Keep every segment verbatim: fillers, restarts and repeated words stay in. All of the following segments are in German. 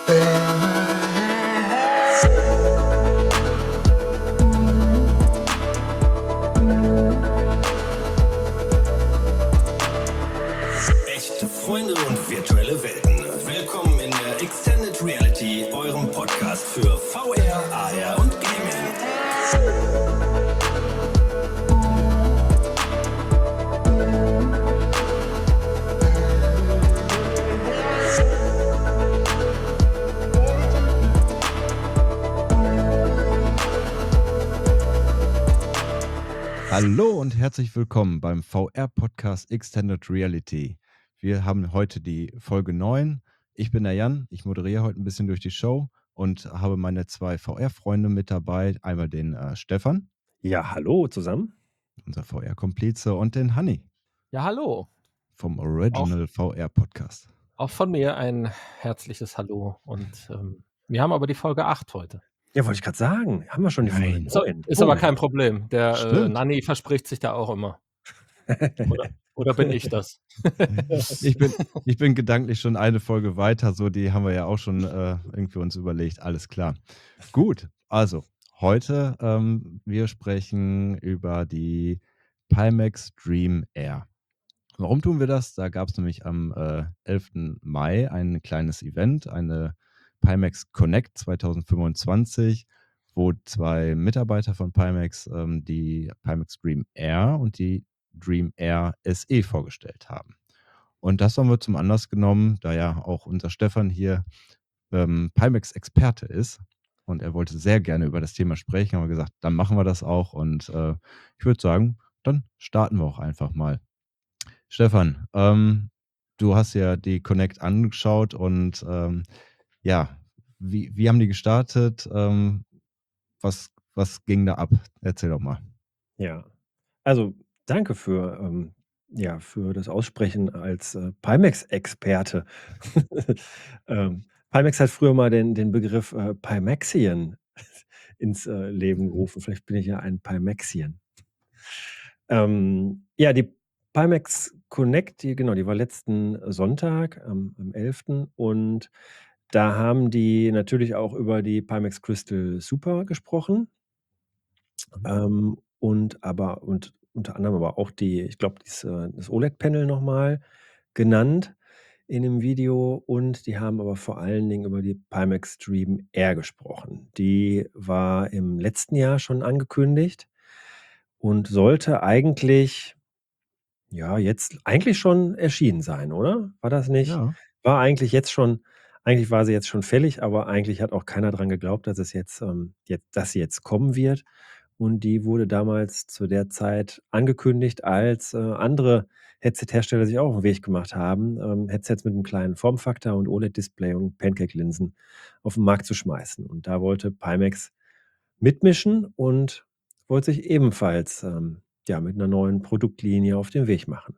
Echte Freunde und virtuelle Welten. Willkommen in der Extended Reality, eurem Podcast für V R, A R und Gaming. Hallo und herzlich willkommen beim V R-Podcast Extended Reality. Wir haben heute die Folge neun. Ich bin der Jan, ich moderiere heute ein bisschen durch die Show und habe meine zwei V R-Freunde mit dabei. Einmal den äh, Stefan, Ja, hallo zusammen. unser V R-Komplize, und den Hanni Ja, hallo. vom Original V R-Podcast. Auch von mir ein herzliches Hallo. Und ähm, wir haben aber die Folge acht heute. Ja, wollte ich gerade sagen. Haben wir schon die Folge Nein. Ist, neun? ist Oh. aber kein Problem. Der äh, Stimmt. Nanni verspricht sich da auch immer. Oder, oder bin ich das? Ich bin, ich bin gedanklich schon eine Folge weiter, so die haben wir ja auch schon äh, irgendwie uns überlegt. Alles klar. Gut, also heute ähm, wir sprechen über die Pimax Dream Air. Warum tun wir das? Da gab es nämlich am äh, elften Mai ein kleines Event, eine Pimax Connect zwanzig fünfundzwanzig, wo zwei Mitarbeiter von Pimax ähm, die Pimax Dream Air und die Dream Air S E vorgestellt haben. Und das haben wir zum Anlass genommen, da ja auch unser Stefan hier ähm, Pimax-Experte ist und er wollte sehr gerne über das Thema sprechen, haben wir gesagt, dann machen wir das auch und äh, ich würde sagen, dann starten wir auch einfach mal. Stefan, ähm, du hast ja die Connect angeschaut und ähm, ja, wie, wie haben die gestartet? Ähm, was, was ging da ab? Erzähl doch mal. Ja, also danke für, ähm, ja, für das Aussprechen als äh, Pimax-Experte. ähm, Pimax hat früher mal den, den Begriff äh, Pimaxian ins äh, Leben gerufen. Vielleicht bin ich ja ein Pimaxian. Ähm, ja, die Pimax Connect, die, genau, die war letzten Sonntag am, am elften Und da haben die natürlich auch über die Pimax Crystal Super gesprochen. Ähm, und aber und unter anderem aber auch die ich glaube, dies äh, das O L E D-Panel noch mal genannt in dem Video, und die haben aber vor allen Dingen über die Pimax Dream Air gesprochen. Die war im letzten Jahr schon angekündigt und sollte eigentlich ja, jetzt eigentlich schon erschienen sein, oder? War das nicht Ja. war eigentlich jetzt schon eigentlich war sie jetzt schon fällig, aber eigentlich hat auch keiner dran geglaubt, dass es jetzt, ähm, jetzt dass sie jetzt kommen wird. Und die wurde damals zu der Zeit angekündigt, als, äh, andere Headset-Hersteller sich auch auf 'n Weg gemacht haben, ähm, Headsets mit 'nem kleinen Formfaktor und O L E D-Display und Pancake-Linsen auf 'n Markt zu schmeißen. Und da wollte Pimax mitmischen und wollte sich ebenfalls, ähm, ja, mit 'ner neuen Produktlinie auf den Weg machen.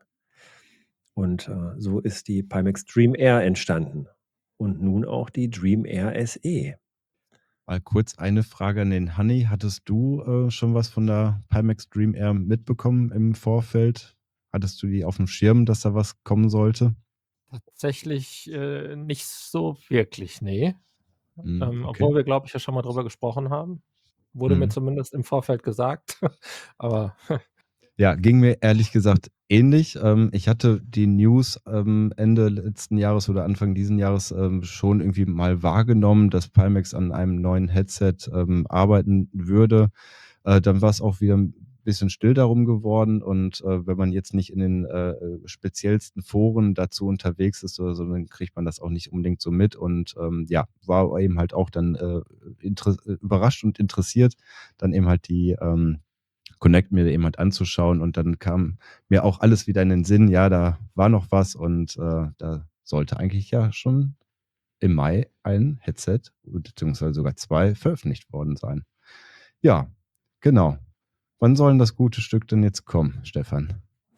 Und, äh, so ist die Pimax Dream Air entstanden und nun auch die Dream Air S E. Mal kurz eine Frage an den Hanni. Hattest du äh, schon was von der Pimax Dream Air mitbekommen im Vorfeld? Hattest du die auf dem Schirm, dass da was kommen sollte? Tatsächlich äh, nicht so wirklich, nee. Hm, Ähm, okay. Obwohl wir, glaube ich, ja schon mal drüber gesprochen haben. Wurde mir Mhm. zumindest im Vorfeld gesagt. Aber Ja, ging mir ehrlich gesagt ähnlich. Ähm, ich hatte die News ähm, Ende letzten Jahres oder Anfang diesen Jahres ähm, schon irgendwie mal wahrgenommen, dass Pimax an einem neuen Headset ähm, arbeiten würde. Äh, dann war es auch wieder ein bisschen still darum geworden und äh, wenn man jetzt nicht in den äh, speziellsten Foren dazu unterwegs ist oder so, dann kriegt man das auch nicht unbedingt so mit und ähm, ja, war eben halt auch dann äh, inter- überrascht und interessiert, dann eben halt die ähm, Connect mir eben halt anzuschauen und dann kam mir auch alles wieder in den Sinn, ja, da war noch was und äh, da sollte eigentlich ja schon im Mai ein Headset, beziehungsweise sogar zwei, veröffentlicht worden sein. Ja, genau. Wann soll denn das gute Stück denn jetzt kommen, Stefan?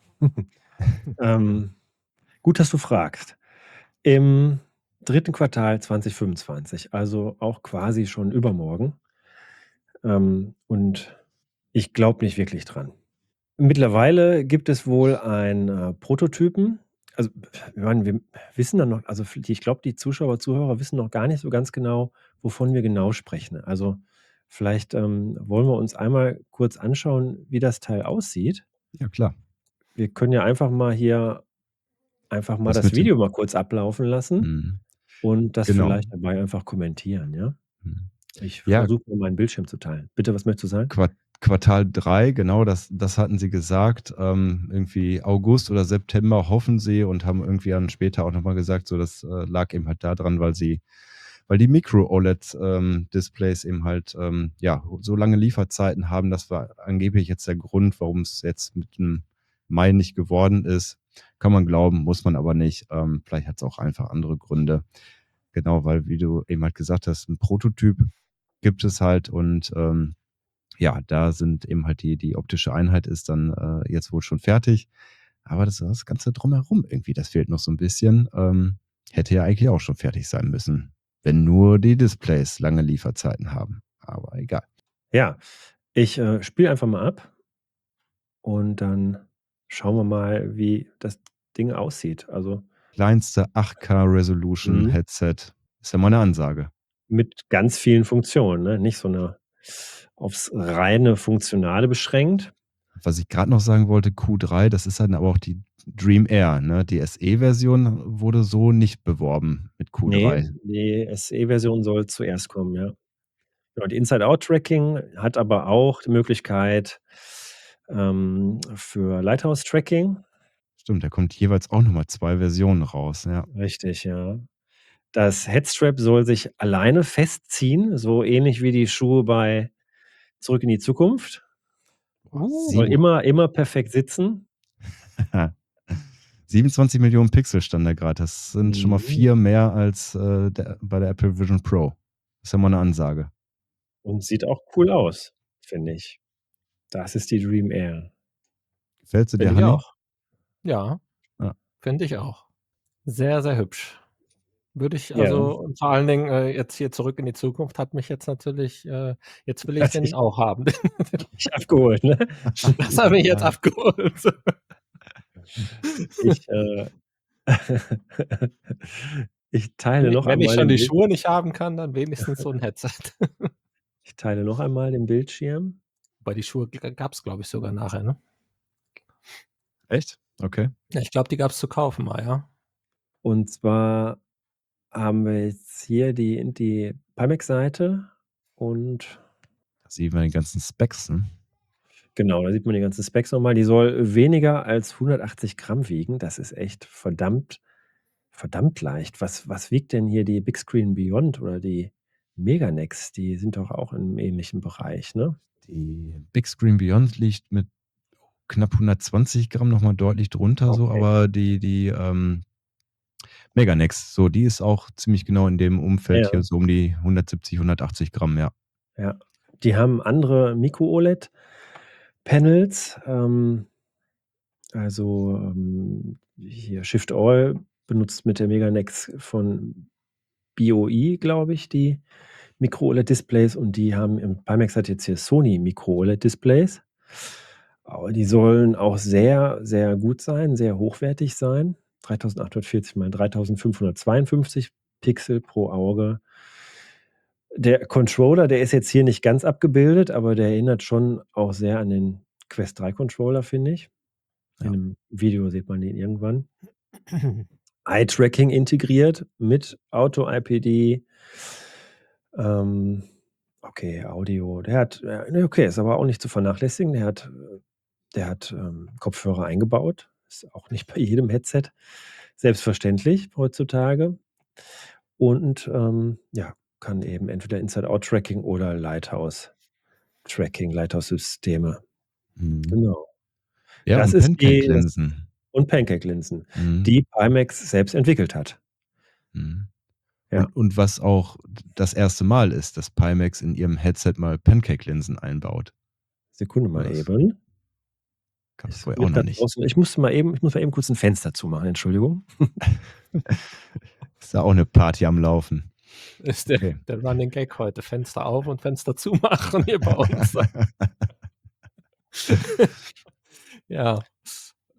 Ähm, gut, dass du fragst. Im dritten Quartal zwanzig fünfundzwanzig, also auch quasi schon übermorgen. Ähm, und ich glaube nicht wirklich dran. Mittlerweile gibt es wohl einen äh, Prototypen, also, ich meine, wir wissen dann noch, also f die ich glaube, die Zuschauer, Zuhörer wissen noch gar nicht so ganz genau, wovon wir genau sprechen. Also, vielleicht, ähm, wollen wir uns einmal kurz anschauen, wie das Teil aussieht. Ja, klar. Wir können ja einfach mal hier einfach mal Das das mit dem Video mal kurz ablaufen lassen Mhm. und das Genau. vielleicht dabei einfach kommentieren, ja? Mhm. Ich Ja, versuche mal meinen Bildschirm zu teilen. Bitte, was möchtest du sagen? Quart Quartal drei, genau, das das hatten sie gesagt. Ähm, irgendwie August oder September hoffen sie und haben irgendwie dann später auch noch mal gesagt, so das, äh, lag eben halt daran, weil sie weil die Micro-OLED, ähm, Displays eben halt, ähm, ja, so lange Lieferzeiten haben. Das war angeblich jetzt der Grund, warum es jetzt mit dem Mai nicht geworden ist. Kann man glauben, muss man aber nicht. Ähm, vielleicht hat es auch einfach andere Gründe. Genau, weil, wie du eben halt gesagt hast, 'n Prototyp gibt es halt und, ähm, ja, da sind eben halt die die optische Einheit ist dann, äh, jetzt wohl schon fertig. Aber das das Ganze drumherum irgendwie, das fehlt noch so 'n bisschen. Ähm, hätte ja eigentlich auch schon fertig sein müssen, wenn nur die Displays lange Lieferzeiten haben. Aber egal. Ja, ich, äh, spiele einfach mal ab und dann schauen wir mal, wie das Ding aussieht. Also, Kleinste acht K Resolution mhm, Headset. Ist ja mal 'ne Ansage. mit ganz vielen Funktionen, ne? Nicht so 'ne aufs reine Funktionale beschränkt. Was ich grad noch sagen wollte, Q drei, das ist dann aber auch die Dream Air, ne? Die S E-Version wurde so nicht beworben mit Q Ne, drei. die S E-Version soll zuerst kommen, ja. Genau, die Inside-Out-Tracking hat aber auch die Möglichkeit, ähm, für Lighthouse-Tracking. Stimmt, da kommt jeweils auch noch mal zwei Versionen raus, ja. Richtig, ja. Das Headstrap soll sich alleine festziehen, so ähnlich wie die Schuhe bei Zurück in die Zukunft. Boah, Soll sieben immer immer perfekt sitzen. siebenundzwanzig Millionen Pixel stand da grad. Das sind schon mal Mhm. vier mehr als, äh, der bei der Apple Vision Pro. Ist ja mal 'ne Ansage. Und sieht auch cool aus, finde ich. Das ist die Dream Air. Gefällt sie dir, Finde ich Hanni? auch. Ja, Ja. finde ich auch. Sehr, sehr hübsch. Würde ich Ja, also und vor allen Dingen, äh, jetzt hier Zurück in die Zukunft hat mich jetzt natürlich äh, jetzt will ich hat den dich auch haben. dich abgeholt, ne? Das hat mich jetzt abgeholt. Ich, äh ich teile Wenn ich noch wenn ich einmal schon den die Bild Schuhe nicht haben kann, dann wenigstens so 'n Headset. ich teile noch einmal den Bildschirm. Wobei die Schuhe g gab's, glaube ich, sogar nachher, ne? Echt? Okay. Ja, ich glaube, die gab's zu kaufen mal, ja. Und zwar haben wir jetzt hier die die Pimax-Seite und Da sieht man die ganzen Specs, ne? genau, da sieht man die ganzen Specs noch mal. Die soll weniger als hundertachtzig Gramm wiegen. Das ist echt verdammt verdammt leicht. Was was wiegt denn hier die Big Screen Beyond oder die Meganex? Die sind doch auch im ähnlichen Bereich, ne? Die Big Screen Beyond liegt mit knapp hundertzwanzig Gramm noch mal deutlich drunter so, Okay. aber die die, ähm, Meganex, so, die ist auch ziemlich genau in dem Umfeld hier, Ja, so um die hundertsiebzig, hundertachtzig Gramm, ja. ja. Die haben andere Micro-OLED-Panels, ähm, also, ähm, hier Shift All benutzt mit der Meganex von B O I, glaube ich, die Micro-OLED-Displays und die haben im Pimax hat jetzt hier Sony Micro-OLED-Displays. Aber die sollen auch sehr, sehr gut sein, sehr hochwertig sein. dreitausendachthundertvierzig mal dreitausendfünfhundertzweiundfünfzig Pixel pro Auge. Der Controller, der ist jetzt hier nicht ganz abgebildet, aber der erinnert schon auch sehr an den Quest drei Controller, finde ich. In Ja. 'nem Video sieht man den irgendwann. Eye-Tracking integriert mit Auto-I P D. Ähm, okay, Audio. Der hat äh, ne, okay, ist aber auch nicht zu vernachlässigen. Der hat äh, der hat, ähm, Kopfhörer eingebaut. Ist auch nicht bei jedem Headset selbstverständlich heutzutage. Und, ähm, ja, kann eben entweder Inside-Out-Tracking oder Lighthouse-Tracking, Lighthouse-Systeme. Mhm. Genau. Ja, Das und ist die das Pancake-Linsen. und Pancake-Linsen, Mhm. die Pimax selbst entwickelt hat. Mhm. Ja, Und und was auch das erste Mal ist, dass Pimax in ihrem Headset mal Pancake-Linsen einbaut. Sekunde So, mal das eben. gab's Es vorher auch wird noch grad nicht. draußen ich musste mal eben ich muss mal eben kurz 'n Fenster zumachen, Entschuldigung. Ist da auch 'ne Party am Laufen. Ist der Okay. der Running Gag heute. Fenster auf und Fenster zumachen hier bei uns. Ja.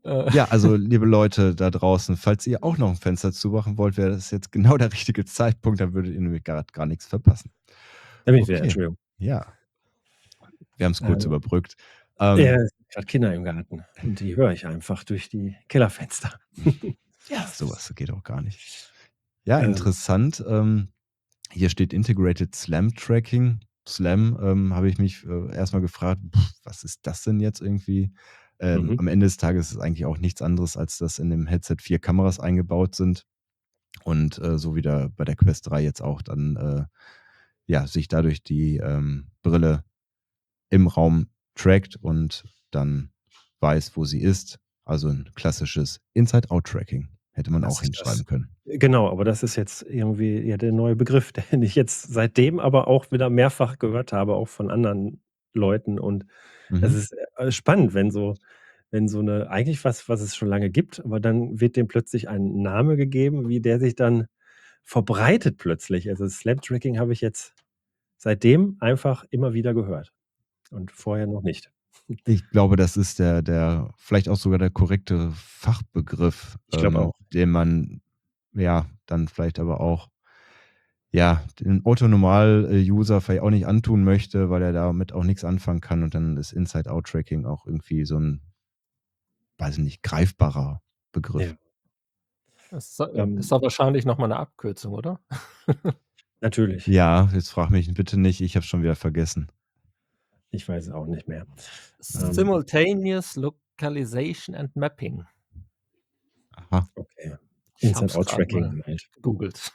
Äh, Ja, also, liebe Leute da draußen, falls ihr auch noch 'n Fenster zumachen wollt, wäre das jetzt genau der richtige Zeitpunkt, dann würdet ihr nämlich grad gar nix verpassen. Da bin ich wieder, Okay, Entschuldigung. ja. Wir haben's kurz Also überbrückt. Ja, Ähm es sind grad Kinder im Garten und die höre ich einfach durch die Kellerfenster. Ja, so was geht auch gar nicht. Ja, Ähm. interessant. Ähm, hier steht Integrated SLAM Tracking. SLAM, ähm, habe ich mich, äh, erst mal gefragt: „Was ist das denn jetzt irgendwie?“ Ähm, Mhm. am Ende des Tages ist es eigentlich auch nichts anderes, als dass in dem Headset vier Kameras eingebaut sind und, äh, so wie da bei der Quest drei jetzt auch dann, äh, ja, sich dadurch die, ähm, Brille im Raum trackt und dann weiß, wo sie ist. Also, 'n klassisches Inside-Out-Tracking. Hätte man Das auch ist das. hinschreiben können. Genau, aber das ist jetzt irgendwie, ja, der neue Begriff, den ich jetzt seitdem aber auch wieder mehrfach gehört habe, auch von anderen Leuten. Und es Mhm. ist, äh, spannend, wenn so wenn so 'ne eigentlich was, was es schon lange gibt, aber dann wird dem plötzlich ein Name gegeben, wie der sich dann verbreitet plötzlich. Also, SLAM Tracking habe ich jetzt seitdem einfach immer wieder gehört und vorher noch nicht. Ich glaube, das ist der der vielleicht auch sogar der korrekte Fachbegriff, Ich glaube ähm, auch. den man, ja, dann vielleicht aber auch ja, dem Otto-Normal äh, User vielleicht auch nicht antun möchte, weil er damit auch nix anfangen kann und dann ist Inside-Out-Tracking auch irgendwie so 'n weiß ich nicht, greifbarer Begriff. Ja. Ist doch äh, ist Ähm. doch wahrscheinlich noch mal 'ne Abkürzung, oder? Natürlich. Ja, jetzt frag mich bitte nicht, ich habe es schon wieder vergessen. Ich weiß es auch nicht mehr. Ähm. Simultaneous Localization and Mapping. Aha. Okay. Ich habe es grad mal Inside-Out-Tracking halt. gegoogelt.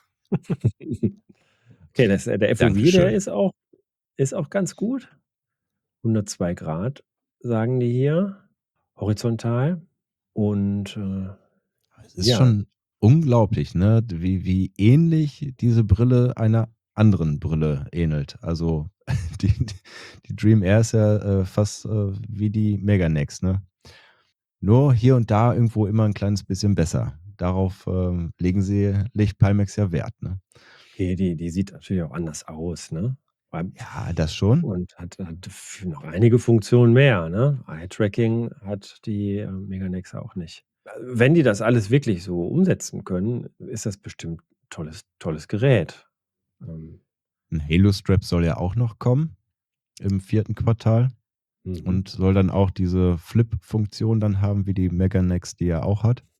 Okay, das der FOV, der Dankeschön. ist auch ist auch ganz gut. hundertzwei Grad sagen die hier, horizontal und, äh, Es ist ja. schon unglaublich, ne, d wie wie ähnlich diese Brille einer anderen Brille ähnelt. Also, die d die Dream Air ist ja, äh, fast, äh, wie die Mega-Nex, ne? Nur hier und da irgendwo immer 'n kleines bisschen besser. Darauf, ähm, legen sie legt Pimax ja Wert, ne? Okay, die die sieht natürlich auch anders aus, ne? Beim Ja, das schon. und hat hat f noch einige Funktionen mehr, ne? Eye-Tracking hat die, äh, Mega-Nex auch nicht. Äh, wenn die das alles wirklich so umsetzen können, ist das bestimmt tolles tolles Gerät. Ähm. 'N Halo-Strap soll ja auch noch kommen im vierten Quartal Mhm. und soll dann auch diese Flip-Funktion dann haben wie die Mega-Nex, die er auch hat.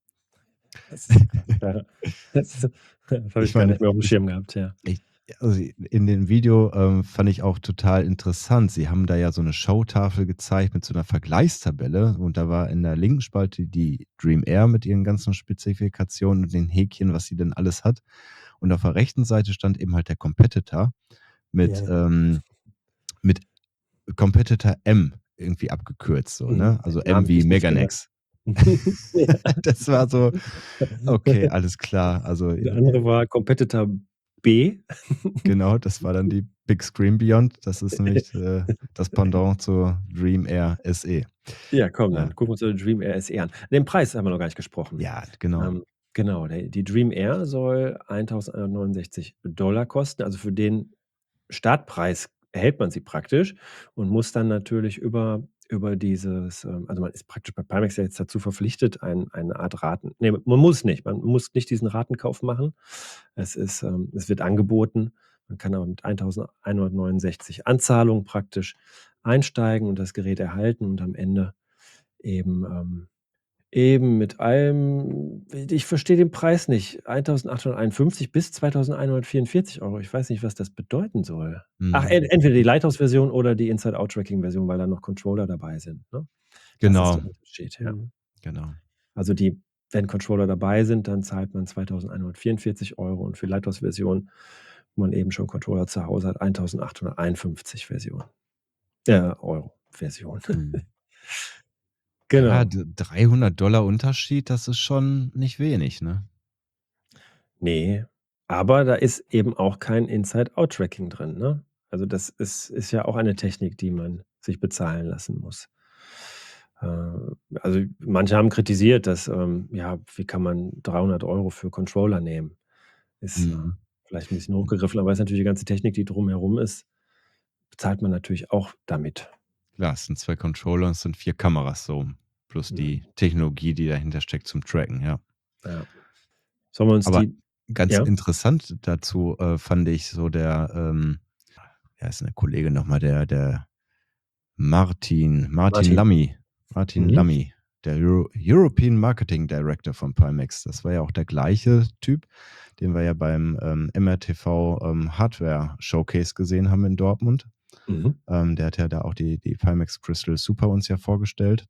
Das ist krass, ja. Das das habe ich Ich gar nicht meine, mehr aufm ich Schirm gehabt, ja. ich also, in dem Video, ähm, fand ich auch total interessant. Sie haben da ja so 'ne Showtafel gezeigt mit so 'ner Vergleichstabelle und da war in der linken Spalte die Dream Air mit ihren ganzen Spezifikationen und den Häkchen, was sie denn alles hat. Und auf der rechten Seite stand eben halt der Competitor mit, Ja. ähm mit Competitor M irgendwie abgekürzt so, Mhm. ne? Also, Den Namen M hätte wie ich nicht genannt. Mega-Nex. Ja. Das war so okay, alles klar. Also, Der äh, andere war Competitor B. Genau, das war dann die Big Screen Beyond. Das ist nämlich, äh, das Pendant zur Dream Air SE. Ja, komm, Ja. dann gucken wir uns die Dream Air SE an. Den Preis haben wir noch gar nicht gesprochen. Ja, genau. Ähm, genau, der die Dream Air soll eintausendeinhundertneunundsechzig Dollar kosten. Also, für den Startpreis erhält man sie praktisch und muss dann natürlich über über dieses, ähm also, man ist praktisch bei Pimax ja jetzt dazu verpflichtet, ein eine Art Raten ne, man muss nicht. Man muss nicht diesen Ratenkauf machen. Es ist, ähm es wird angeboten. Man kann aber mit eintausendeinhundertneunundsechzig Anzahlung praktisch einsteigen und das Gerät erhalten und am Ende eben, ähm eben mit allem ich verstehe den Preis nicht. eintausendachthunderteinundfünfzig bis zweitausendeinhundertvierundvierzig Euro. Ich weiß nicht, was das bedeuten soll. Ach, Mhm. en entweder die Lighthouse-Version oder die Inside-Out-Tracking-Version, weil da noch Controller dabei sind, ne? Das ist Genau. der Unterschied, ja. Mhm. Genau. Also, die wenn Controller dabei sind, dann zahlt man zweitausendeinhundertvierundvierzig Euro und für Lighthouse-Version, wo man eben schon Controller zu Hause hat, eintausendachthunderteinundfünfzig Version äh, Euro Version. Mhm. Ja, Genau. d dreihundert Dollar Unterschied, das ist schon nicht wenig, ne? Ne, aber da ist eben auch kein Inside-Out-Tracking drin, ne? Also, das ist ist ja auch eine Technik, die man sich bezahlen lassen muss. Äh, also, manche haben kritisiert, dass, ähm ja, wie kann man dreihundert Euro für Controller nehmen? Ist, äh, Mhm. vielleicht 'n bisschen hochgegriffen, aber ist natürlich die ganze Technik, die drumherum ist, bezahlt man natürlich auch damit. Klar, es sind zwei Controller und es sind vier Kameras so plus Ja. die Technologie, die dahinter steckt zum Tracken, ja. Ja. Sollen wir uns Aber die ganz ja? interessant dazu, äh, fand ich so der, ähm wie heißt denn der Kollege noch mal, der der Martin Martin Martin. Lammy Martin Mhm. Lammy, der Euro European Marketing Director von Pimax. Das war ja auch der gleiche Typ, den wir ja beim, ähm, M R T V, ähm, Hardware Showcase gesehen haben in Dortmund. Mhm. Ähm, der hat ja da auch die die Pimax Crystal Super uns ja vorgestellt.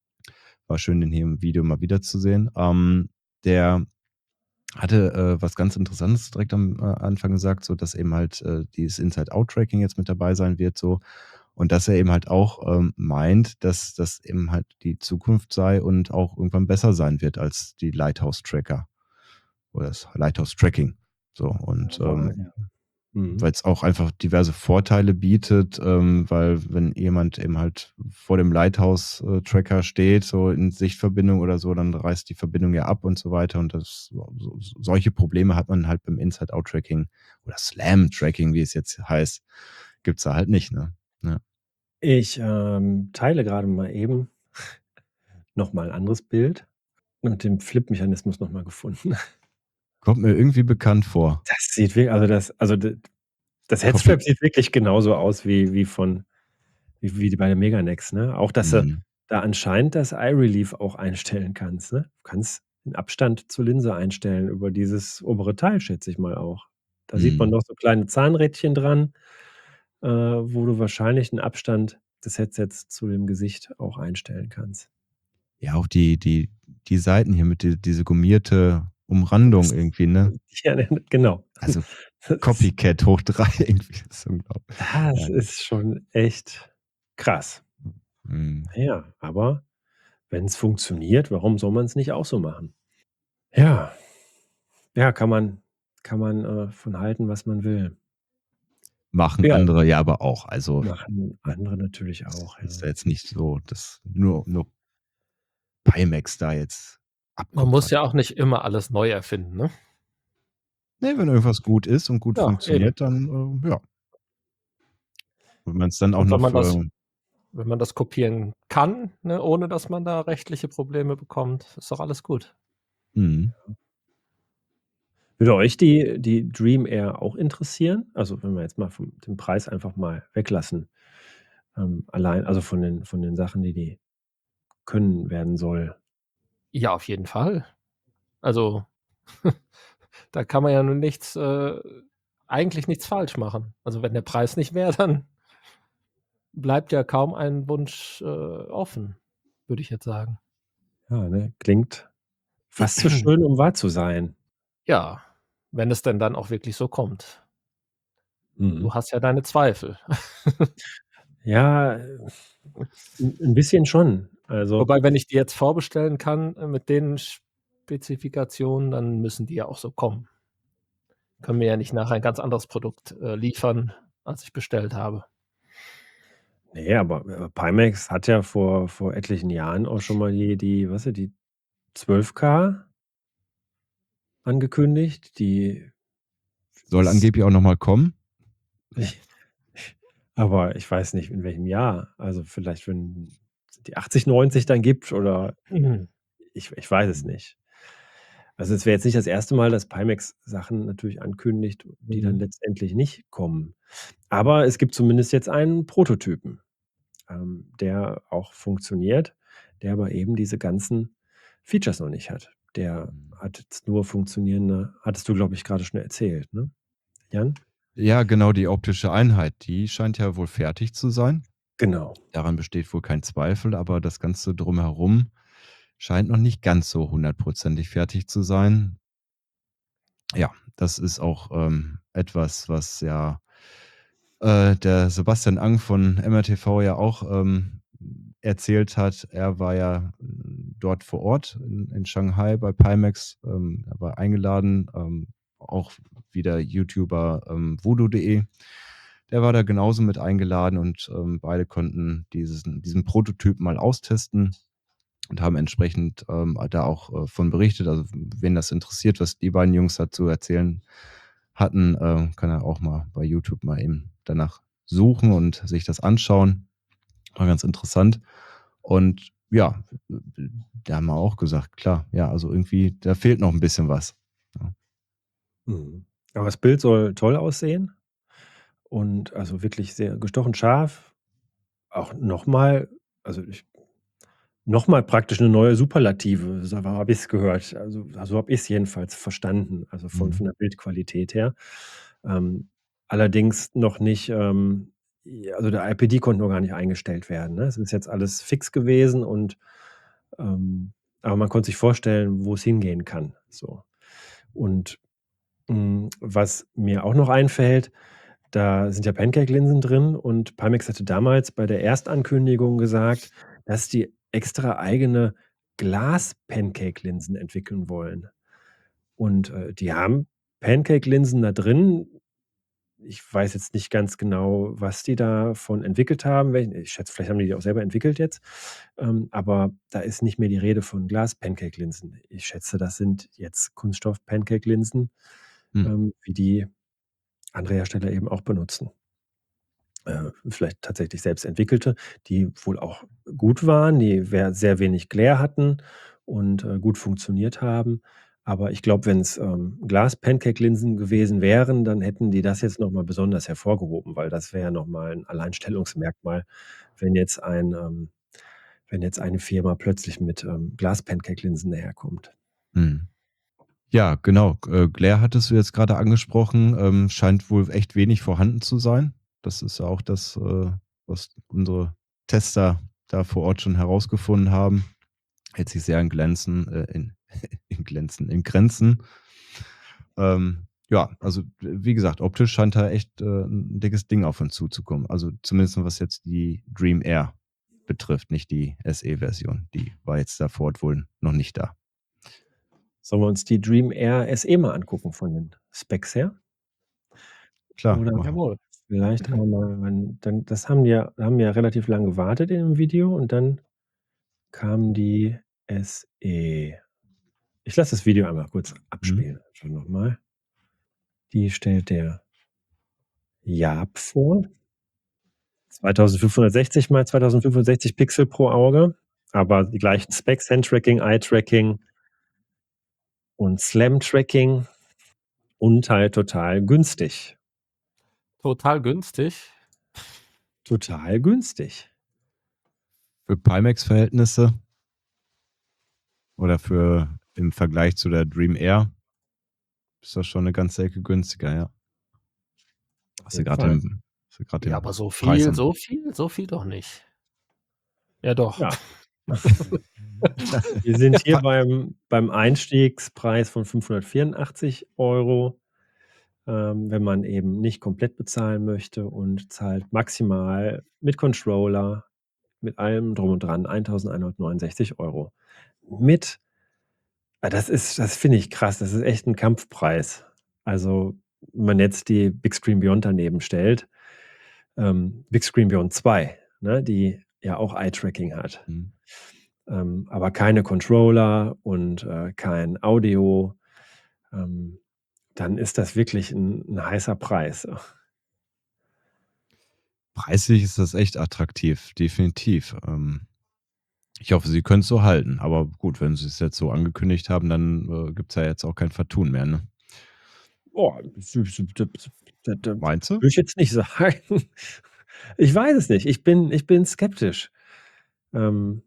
War schön, den hier im Video mal wiederzusehen. Ähm, der hatte, äh, was ganz Interessantes direkt am, äh, Anfang gesagt, so dass eben halt, äh, dieses Inside-Out-Tracking jetzt mit dabei sein wird so und dass er eben halt auch, ähm, meint, dass das eben halt die Zukunft sei und auch irgendwann besser sein wird als die Lighthouse-Tracker oder das Lighthouse-Tracking. So und, Aber ähm, ja. Mhm. weil's auch einfach diverse Vorteile bietet, ähm, weil wenn jemand eben halt vor dem Lighthouse, äh, Tracker steht, so in Sichtverbindung oder so, dann reißt die Verbindung ja ab und so weiter und das so so solche Probleme hat man halt beim Inside-Out-Tracking oder Slam-Tracking, wie es jetzt heißt, gibt's da halt nicht, ne? Ja. Ich, ähm, teile gerade mal eben noch mal 'n anderes Bild und den Flip-Mechanismus noch mal gefunden. Kommt mir irgendwie bekannt vor. Das sieht wir also das also d das Copy Headstrap sieht wirklich genauso aus wie wie von wie wie bei der Meganex, ne? Auch, dass du Mhm. da anscheinend das Eye Relief auch einstellen kannst, ne? Du kannst den Abstand zur Linse einstellen über dieses obere Teil, schätze ich mal auch. Da sieht man Mhm. noch so kleine Zahnrädchen dran, äh, wo du wahrscheinlich 'n Abstand des Headsets zu dem Gesicht auch einstellen kannst. Ja, auch die die die Seiten hier mit di diese gummierte Umrandung Das irgendwie, ne? ja, genau. Also, Das Copycat hoch drei irgendwie, das ist unglaublich. Das Ja. ist schon echt krass. Mhm. Ja, aber wenn's funktioniert, warum soll man's nicht auch so machen? Ja. Ja, kann man kann man, äh, von halten, was man will. Machen Ja. andere ja aber auch. Also, Machen ne? andere natürlich Es auch, ist ja. ja jetzt nicht so, dass nur nur Pimax da jetzt Man muss abkupfert. ja auch nicht immer alles neu erfinden, ne? Ne, wenn irgendwas gut ist und gut Ja, eben. funktioniert, dann, äh, ja. Wenn man's dann auch Und wenn noch man das für wenn man das kopieren kann, ne, ohne dass man da rechtliche Probleme bekommt, ist doch alles gut. Mhm. Ja. Würde euch die die Dream Air auch interessieren? Also, wenn wir jetzt mal vom den Preis einfach mal weglassen. Ähm, allein also von den von den Sachen, die die können werden soll. Ja, auf jeden Fall. Also, da kann man ja nun nichts äh, eigentlich nichts falsch machen. Also, wenn der Preis nicht wäre, dann bleibt ja kaum ein Wunsch, äh, offen, würde ich jetzt sagen. Ja, ne? Klingt fast zu schön, um wahr zu sein. Ja, wenn es denn dann auch wirklich so kommt. Mhm. Du hast ja deine Zweifel. Ja, äh, 'n 'n bisschen schon. Also Wobei, wenn ich die jetzt vorbestellen kann, äh, mit den Spezifikationen, dann müssen die ja auch so kommen. Können mir ja nicht nachher ein ganz anderes Produkt, äh, liefern, als ich bestellt habe. Ne, aber, äh, Pimax hat ja vor vor etlichen Jahren auch schon mal die die was ist die zwölf K angekündigt, die Soll das angeblich auch noch mal kommen. Aber ich weiß nicht, in welchem Jahr. Also, vielleicht, wenn es die achtzig neunzig dann gibt oder Mhm. ich ich weiß es Mhm. nicht. Also, es wäre jetzt nicht das erste Mal, dass Pimax Sachen natürlich ankündigt, die dann Mhm. letztendlich nicht kommen. Aber es gibt zumindest jetzt einen Prototypen, ähm, der auch funktioniert, der aber eben diese ganzen Features noch nicht hat. Der Mhm. hat jetzt nur funktionierende hattest du, glaube ich, grade schon erzählt, ne, Jan? Ja, genau, die optische Einheit, die scheint ja wohl fertig zu sein. Genau. Daran besteht wohl kein Zweifel, aber das Ganze drumherum scheint noch nicht ganz so hundertprozentig fertig zu sein. Ja, das ist auch, ähm, etwas, was ja, äh, der Sebastian Ang von M R T V ja auch, ähm, erzählt hat. Er war ja dort vor Ort in in Shanghai bei Pimax. Ähm, er war eingeladen, ähm, auch wie der YouTuber, ähm, voodoo.de. Der war da genauso mit eingeladen und, ähm, beide konnten diesen diesen Prototypen mal austesten und haben entsprechend, ähm, da auch, äh, von berichtet. Also, wen das interessiert, was die beiden Jungs da zu erzählen hatten, äh, kann er auch mal bei YouTube mal eben danach suchen und sich das anschauen. War ganz interessant. Und ja, da haben wir auch gesagt, klar, ja, also irgendwie, da fehlt noch ein bisschen was. Ja. Mhm. Aber das Bild soll toll aussehen und also wirklich sehr gestochen scharf. Auch nochmal, also ich Nochmal praktisch eine neue Superlative, so habe ich's gehört. Also, so habe ich's jedenfalls verstanden, also von Mhm. von der Bildqualität her. Ähm, allerdings noch nicht, ähm ja, also der I P D konnte noch gar nicht eingestellt werden, ne? Es ist jetzt alles fix gewesen und, ähm aber man konnte sich vorstellen, wo es hingehen kann, so. Und, hm, was mir auch noch einfällt, da sind ja Pancake-Linsen drin und Pimax hatte damals bei der Erstankündigung gesagt, dass die extra eigene Glas-Pancake-Linsen entwickeln wollen. Und, äh, die haben Pancake-Linsen da drin. Ich weiß jetzt nicht ganz genau, was die davon entwickelt haben. Welchen ich schätze, vielleicht haben die die auch selber entwickelt jetzt. Ähm, aber da ist nicht mehr die Rede von Glas-Pancake-Linsen. Ich schätze, das sind jetzt Kunststoff-Pancake-Linsen, Mhm. ähm, wie die andere Hersteller eben auch benutzen. Äh, vielleicht tatsächlich selbst entwickelte, die wohl auch gut waren, die wer sehr wenig Glare hatten und, äh, gut funktioniert haben. Aber ich glaube, wenn's, ähm, Glas-Pancake-Linsen gewesen wären, dann hätten die das jetzt noch mal besonders hervorgehoben, weil das wäre ja noch mal 'n Alleinstellungsmerkmal, wenn jetzt ein ähm, wenn jetzt eine Firma plötzlich mit, ähm, Glas-Pancake-Linsen daherkommt. Mhm. Ja, genau. Äh, Glare hattest du jetzt gerade angesprochen, ähm, scheint wohl echt wenig vorhanden zu sein. Das ist ja auch das, äh, was unsere Tester da vor Ort schon herausgefunden haben. Hält sich sehr in Glänzen äh, in in Glänzen in Grenzen. Ähm, ja, also, wie gesagt, optisch scheint da echt, äh, 'n dickes Ding auf uns zuzukommen. Also, zumindest was jetzt die Dream Air betrifft, nicht die S E-Version. Die war jetzt da vor Ort wohl noch nicht da. Sollen wir uns die Dream Air S E mal angucken von den Specs her? Klar, Oder machen wir. Jawohl. vielleicht einmal, wenn dann das haben die ja haben ja relativ lang gewartet in dem Video und dann kam die S E. Ich lasse das Video einmal kurz Mhm. abspielen schon noch mal. Die stellt der Jaap vor. zweitausendfünfhundertsechzig mal zweitausendfünfhundertsechzig Pixel pro Auge, aber die gleichen Specs, Hand-Tracking, Eye-Tracking und Slam-Tracking und halt total günstig. Total günstig. Total günstig. Für Pimax-Verhältnisse oder für im Vergleich zu der Dream Air ist das schon 'ne ganze Ecke günstiger, ja. Auf Hast du jeden grad Fall. den hast du grad Ja, aber den so Preis viel am so viel so viel doch nicht. Ja doch. Ja. Wir sind hier beim beim Einstiegspreis von fünfhundertvierundachtzig Euro, ähm, wenn man eben nicht komplett bezahlen möchte und zahlt maximal mit Controller, mit allem drum und dran eintausendeinhundertneunundsechzig Euro. Mit ah, das ist das finde ich krass. Das ist echt 'n Kampfpreis. Also, wenn man jetzt die Big Screen Beyond daneben stellt, ähm, Big Screen Beyond zwei, ne, die ja auch Eye-Tracking hat. Mhm. Ähm, aber keine Controller und, äh, kein Audio, ähm, dann ist das wirklich 'n 'n heißer Preis. Preislich ist das echt attraktiv, definitiv. Ähm, ich hoffe, sie können's so halten. Aber gut, wenn sie's jetzt so angekündigt haben, dann, äh, gibt's ja jetzt auch kein Vertun mehr, ne? Oh, würde Meinst du? ich jetzt nicht sagen. Ich weiß es nicht. Ich bin ich bin skeptisch. Ähm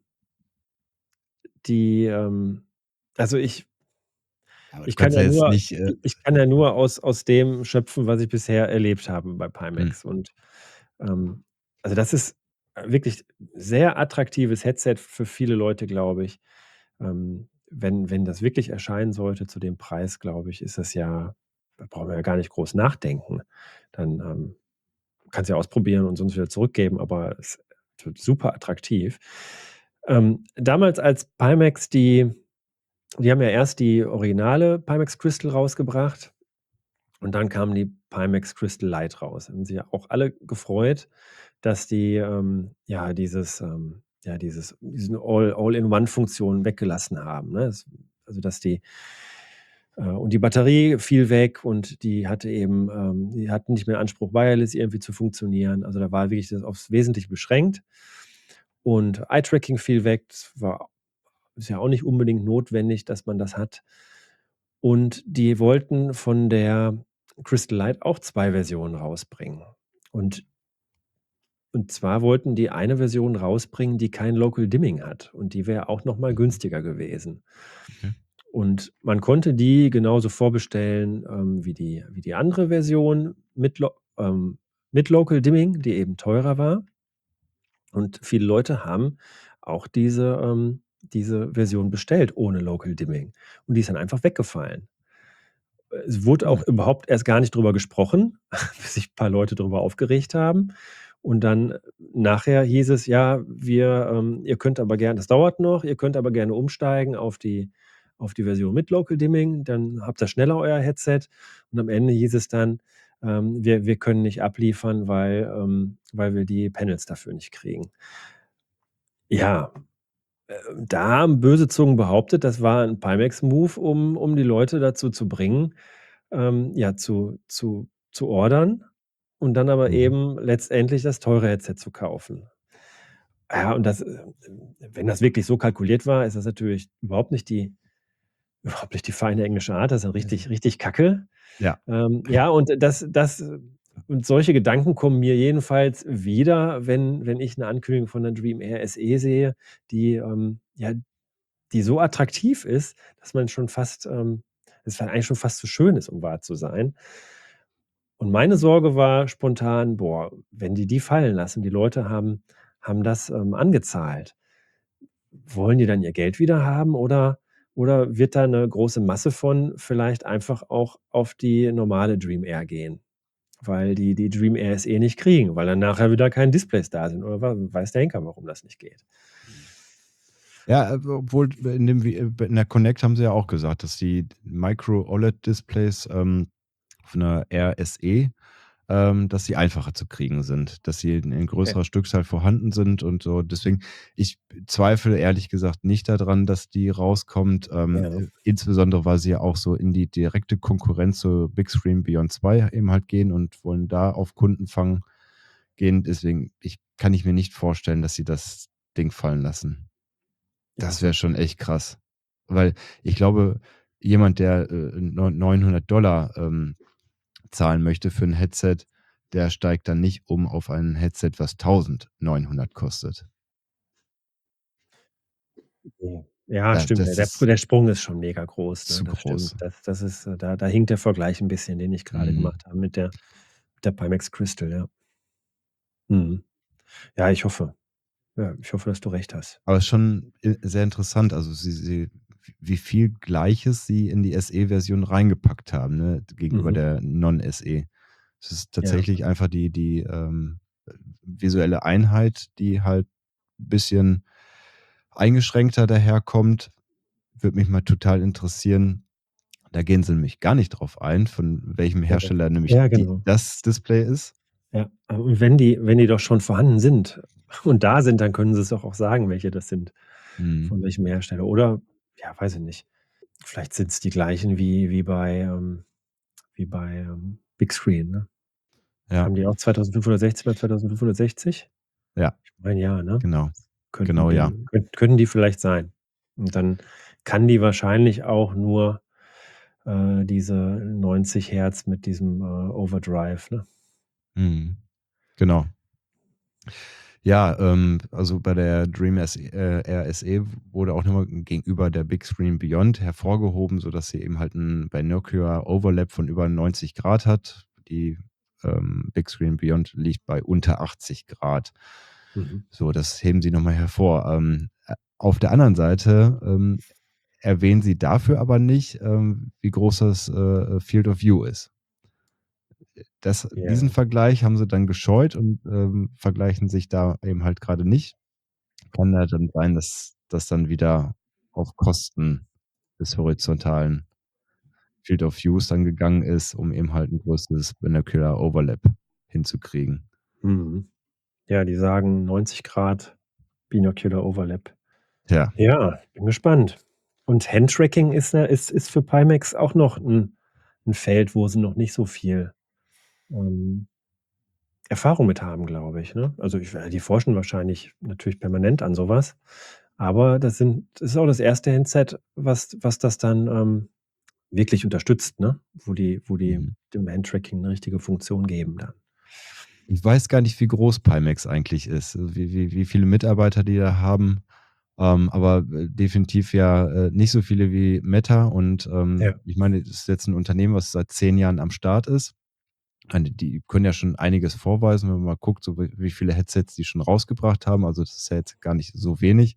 die, ähm also ich Aber du ich kann kannst ja ja jetzt nur nicht, äh ich kann ja nur aus aus dem schöpfen, was ich bisher erlebt habe bei Mhm. Pimax. Und, ähm, also das ist, äh, wirklich sehr attraktives Headset für viele Leute, glaube ich. Ähm, wenn wenn das wirklich erscheinen sollte zu dem Preis, glaube ich, ist das ja da brauchen wir ja gar nicht groß nachdenken. Dann, ähm, kannst du ja ausprobieren und sonst wieder zurückgeben, aber es wird super attraktiv. Ähm, damals als Pimax die die haben ja erst die originale Pimax Crystal rausgebracht und dann kam die Pimax Crystal Lite raus. Haben sich ja auch alle gefreut, dass die, ähm, ja, dieses, ähm ja, dieses diesen All All-in-One-Funktion weggelassen haben, ne? Es also, dass die äh, und die Batterie fiel weg und die hatte eben ähm, die hatten nicht mehr Anspruch, wireless irgendwie zu funktionieren. Also, da war wirklich das aufs Wesentliche beschränkt. und Eye-Tracking fiel weg. Das war ist ja auch nicht unbedingt notwendig, dass man das hat. Und die wollten von der Crystal Light auch zwei Versionen rausbringen. Und und zwar wollten die eine Version rausbringen, die kein Local Dimming hat und die wäre auch noch mal Mhm. günstiger gewesen. Okay. Und man konnte die genauso vorbestellen, ähm, wie die wie die andere Version mit Lo ähm, mit Local Dimming, die eben teurer war. Und viele Leute haben auch diese ähm, diese Version bestellt ohne Local Dimming und die ist dann einfach weggefallen. Äh, es wurde auch Hm. überhaupt erst gar nicht drüber gesprochen, bis sich 'n paar Leute drüber aufgeregt haben. Und dann nachher hieß es: „Ja, wir ähm, ihr könnt aber gern das dauert noch, ihr könnt aber gerne umsteigen auf die auf die Version mit Local Dimming, dann habt ihr schneller euer Headset." Und am Ende hieß es dann, ähm: „Wir wir können nicht abliefern, weil ähm, weil wir die Panels dafür nicht kriegen." Ja, äh, da haben böse Zungen behauptet, das war 'n Pimax-Move, um um die Leute dazu zu bringen, ähm, ja, zu zu zu ordern und dann aber Mhm. eben letztendlich das teure Headset zu kaufen. Ja, und das, äh, wenn das wirklich so kalkuliert war, ist das natürlich überhaupt nicht die überhaupt nicht die feine englische Art. Das ist ja richtig richtig Kacke. Ja. Ähm, ja, und das das und solche Gedanken kommen mir jedenfalls wieder, wenn wenn ich 'ne Ankündigung von der Dream Air S E sehe, die, ähm, ja die so attraktiv ist, dass man schon fast ähm, dass es eigentlich schon fast zu schön ist, um wahr zu sein. Und meine Sorge war spontan: „Boah, wenn die die fallen lassen, die Leute haben haben das, ähm, angezahlt. Wollen die dann ihr Geld wieder haben oder oder wird da 'ne große Masse von vielleicht einfach auch auf die normale Dream Air gehen, weil die die Dream Air S E nicht kriegen, weil dann nachher wieder keine Displays da sind oder wa weiß der Henker, warum das nicht geht." Ja, äh, obwohl in dem wie äh, in der Connect haben sie ja auch gesagt, dass die Micro-O-L E D-Displays, ähm, von der Air S E, ähm, dass sie einfacher zu kriegen sind, dass sie in in Okay. größerer Stückzahl vorhanden sind und so. Deswegen, ich zweifle ehrlich gesagt nicht da dran, dass die rauskommt, ähm, Ja. äh, insbesondere, weil sie ja auch so in die direkte Konkurrenz zu Big Screen Beyond zwei eben halt gehen und wollen da auf Kundenfang gehen. Deswegen, ich kann ich mir nicht vorstellen, dass sie das Ding fallen lassen. Ja, Das so wäre schon echt krass. Weil ich glaube, jemand, der, äh, neun neunhundert Dollar ähm, zahlen möchte für 'n Headset, der steigt dann nicht um auf ein Headset, was tausendneunhundert kostet. Ne. Ja, Da stimmt. das Der ist der Sprung ist schon mega groß, ne? zu Das stimmt. groß. Das das ist äh, da da hinkt der Vergleich 'n bisschen, den ich grade Mhm. gemacht habe mit der mit der Pimax Crystal, ja. Mhm. Ja, ich hoffe. Ja, ich hoffe, dass du recht hast. Aber ist schon i sehr interessant. Also, sie sie w wie viel Gleiches sie in die S E-Version reingepackt haben, ne, gegenüber Mhm. der Non-S E. Es ist Ja. tatsächlich einfach die die, ähm, äh, visuelle Einheit, die halt bisschen eingeschränkter daherkommt. Würde mich mal total interessieren. Da gehen sie nämlich gar nicht drauf ein, von welchem Ja, das Hersteller nämlich ja, die genau. das Display ist. Ja, äh, und wenn die wenn die doch schon vorhanden sind und da sind, dann können sie's doch auch sagen, welche das sind, Mhm. von welchem Hersteller. Oder ja, weiß ich nicht. Vielleicht sind's die gleichen wie wie bei ähm, wie bei, ähm, Big Screen, ne? Ja. Haben die auch zweitausendfünfhundertsechzig mal zweitausendfünfhundertsechzig? Ja. Ich meine ja, ne? Genau. Könnten Genau, ja. die könn könnten die vielleicht sein. Und dann kann die wahrscheinlich auch nur, äh, diese neunzig Hertz mit diesem, äh, Overdrive, ne? Mhm. Genau. Ja, ähm, also, bei der Dream S E äh, Air S E wurde auch noch mal gegenüber der Big Screen Beyond hervorgehoben, sodass sie eben halt 'n Binocular Overlap von über neunzig Grad hat. Die, ähm, Big Screen Beyond liegt bei unter achtzig Grad. Mhm. So, das heben sie noch mal hervor. Ähm, äh, auf der anderen Seite, ähm, erwähnen sie dafür aber nicht, ähm, wie groß das, äh, Field of View ist. Das diesen Ja. Vergleich haben sie dann gescheut und, ähm, vergleichen sich da eben halt grade nicht. Kann ja dann sein, dass das dann wieder auf Kosten des horizontalen Field of Views dann gegangen ist, um eben halt 'n größeres Binocular Overlap hinzukriegen. Mhm. Ja, die sagen neunzig Grad Binocular Overlap. Tja. Ja, bin gespannt. Und Handtracking ist ja ist ist für Pimax auch noch 'n 'n Feld, wo sie noch nicht so viel, ähm Erfahrung mit haben, glaube ich, ne? Also, ich die forschen wahrscheinlich natürlich permanent an sowas, aber das sind das ist auch das erste Handset, was was das dann, ähm, wirklich unterstützt, ne? Wo die wo die Mhm. dem Handtracking 'ne richtige Funktion geben dann. Ich weiß gar nicht, wie groß Pimax eigentlich ist, also wie wie wie viele Mitarbeiter die da haben, ähm, aber, äh, definitiv ja, äh, nicht so viele wie Meta und, ähm, Ja. ich meine, das ist jetzt 'n Unternehmen, was seit zehn Jahren am Start ist. Und die können ja schon einiges vorweisen, wenn man mal guckt, so wie wie viele Headsets die schon rausgebracht haben. Also, das ist ja jetzt gar nicht so wenig.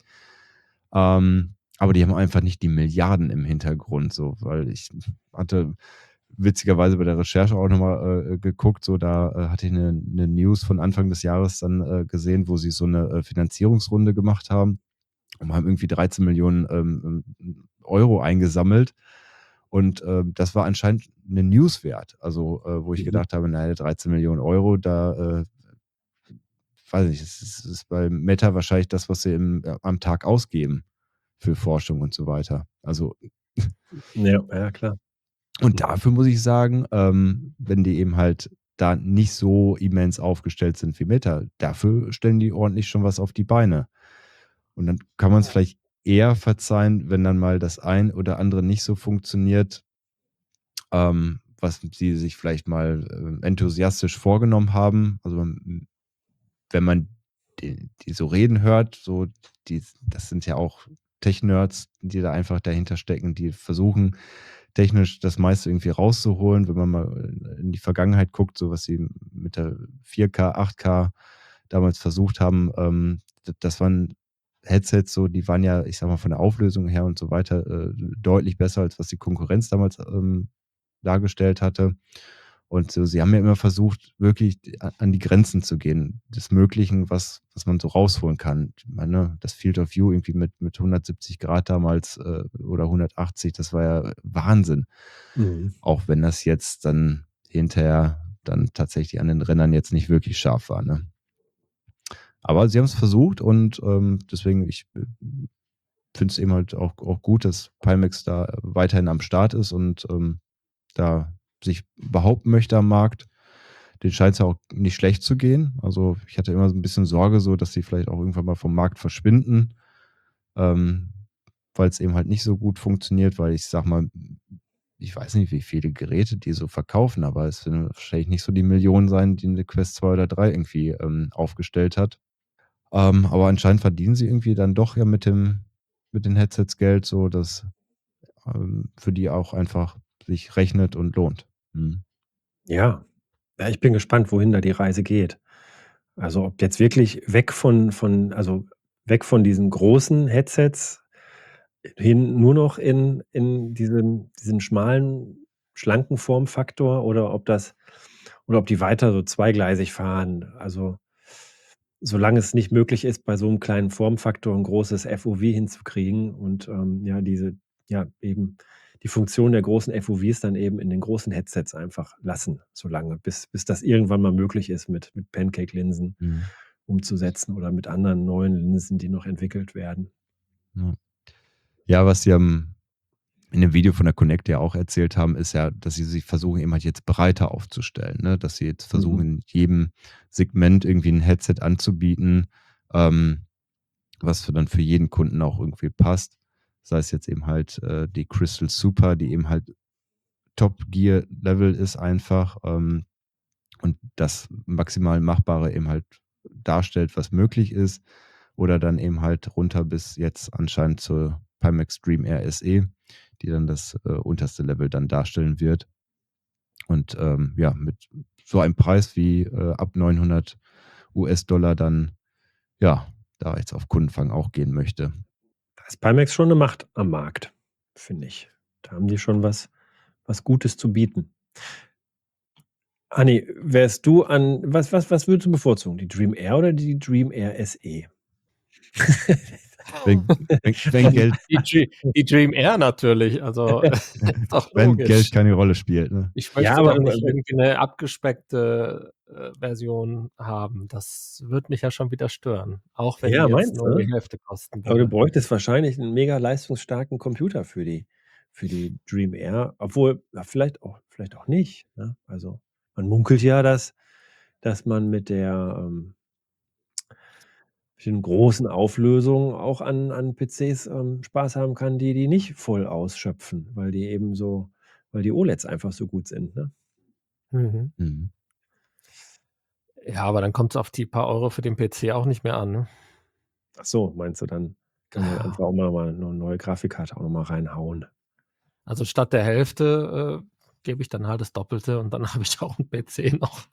Ähm, aber die haben einfach nicht die Milliarden im Hintergrund so, weil ich hatte witzigerweise bei der Recherche auch noch mal, äh, geguckt, so da, äh, hatte ich 'ne 'ne News von Anfang des Jahres dann, äh, gesehen, wo sie so 'ne, äh, Finanzierungsrunde gemacht haben und haben irgendwie dreizehn Millionen ähm, ähm, Euro eingesammelt. Und, ähm, das war anscheinend 'ne News wert. Also, äh, wo ich Mhm. gedacht habe: „Na ja, dreizehn Millionen Euro, da, äh, weiß nicht, das ist ist bei Meta wahrscheinlich das, was sie im äh, am Tag ausgeben für Forschung und so weiter.“ Also Ja, ja klar. und Mhm. dafür muss ich sagen, ähm, wenn die eben halt da nicht so immens aufgestellt sind wie Meta, dafür stellen die ordentlich schon was auf die Beine. Und dann kann man's vielleicht eher verzeihen, wenn dann mal das ein oder andere nicht so funktioniert ähm, was sie sich vielleicht mal, äh, enthusiastisch vorgenommen haben. Also, m wenn man die die so reden hört, so die das sind ja auch Tech-Nerds, die da einfach dahinter stecken, die versuchen, technisch das meiste irgendwie rauszuholen. Wenn man mal in die Vergangenheit guckt, so was sie mit der vier K, acht K damals versucht haben, ähm, d das waren Headsets so, die waren ja, ich sage mal, von der Auflösung her und so weiter, äh, deutlich besser, als was die Konkurrenz damals, ähm, dargestellt hatte. Und so, sie haben ja immer versucht, wirklich a an die Grenzen zu gehen des Möglichen, was was man so rausholen kann. Ich meine, das Field of View irgendwie mit mit hundertsiebzig Grad damals, äh, oder hundertachtzig, das war ja Wahnsinn. Mhm. Auch wenn das jetzt dann hinterher dann tatsächlich an den Rändern jetzt nicht wirklich scharf war, ne? Aber sie haben's versucht und, ähm, deswegen ich, äh, finde es eben halt auch auch gut, dass Pimax da weiterhin am Start ist und, ähm, da sich behaupten möchte am Markt. Denen scheint's ja auch nicht schlecht zu gehen. Also, ich hatte immer so 'n bisschen Sorge so, dass sie vielleicht auch irgendwann mal vom Markt verschwinden, ähm, weil's eben halt nicht so gut funktioniert, weil ich sage mal, ich weiß nicht, wie viele Geräte die so verkaufen, aber es werden wahrscheinlich nicht so die Millionen sein, die 'ne Quest zwei oder drei irgendwie, ähm, aufgestellt hat. Ähm, aber anscheinend verdienen sie irgendwie dann doch ja mit dem mit den Headsets Geld, so dass, ähm, für die auch einfach sich rechnet und lohnt. Mhm. Ja. Ja, ich bin gespannt, wohin da die Reise geht. Also, ob jetzt wirklich weg von von also, weg von diesen großen Headsets hin nur noch in in diesen diesen schmalen, schlanken Formfaktor oder ob das oder ob die weiter so zweigleisig fahren. Also solange es nicht möglich ist, bei so 'nem kleinen Formfaktor 'n großes FOV hinzukriegen und, ähm, ja, diese ja, eben die Funktion der großen FOVs dann eben in den großen Headsets einfach lassen, solange, bis bis das irgendwann mal möglich ist, mit mit Pancake-Linsen Mhm. umzusetzen oder mit anderen neuen Linsen, die noch entwickelt werden. Ja. Ja, was sie, ähm, in dem Video von der Connect ja auch erzählt haben, ist ja, dass sie sich versuchen, eben halt jetzt breiter aufzustellen, ne? Dass sie jetzt versuchen, Mhm. in jedem Segment irgendwie 'n Headset anzubieten, ähm, was für dann für jeden Kunden auch irgendwie passt. Sei es jetzt eben halt, äh, die Crystal Super, die eben halt Top-Gear-Level ist einfach, ähm, und das maximal Machbare eben halt darstellt, was möglich ist. Oder dann eben halt runter bis jetzt anscheinend zur Pimax Dream Air SE, die dann das, äh, unterste Level dann darstellen wird. Und, ähm, ja, mit so einem Preis wie, äh, ab neunhundert US-Dollar dann, ja, da jetzt auf Kundenfang auch gehen möchte. Da ist Pimax schon 'ne Macht am Markt, finde ich. Da haben die schon was was Gutes zu bieten. Anni, wärst du an was was was würdest du bevorzugen, die Dream Air oder die Dream Air SE? Wenn wenn wenn Geld Die Dre die Dream Air natürlich, also, ist doch wenn Geld logisch. keine Rolle spielt, ne? Ich Ja, möchte aber doch nicht irgendwie 'ne abgespeckte, äh, Version haben. Das würde mich ja schon wieder stören, auch wenn die Ja, jetzt meinst nur du? die Hälfte kosten Aber du würde. bräuchtest wahrscheinlich 'n mega leistungsstarken Computer für die für die Dream Air, obwohl ja, vielleicht auch vielleicht auch nicht, ne? Also, man munkelt ja, dass dass man mit der, ähm mit den großen Auflösungen auch an an P Cs, ähm, Spaß haben kann, die die nicht voll ausschöpfen, weil die eben so weil die O L E Ds einfach so gut sind, ne? Mhm. Mhm. Ja, aber dann kommt's auf die paar Euro für den P C auch nicht mehr an, ne? Ach so, meinst du, dann kann man einfach Ah. auch mal mal 'ne neue Grafikkarte auch noch mal reinhauen? Also, statt der Hälfte, äh, gebe ich dann halt das Doppelte und dann habe ich auch 'n P C noch.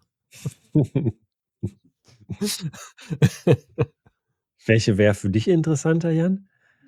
Welche wäre für dich interessanter, Jan?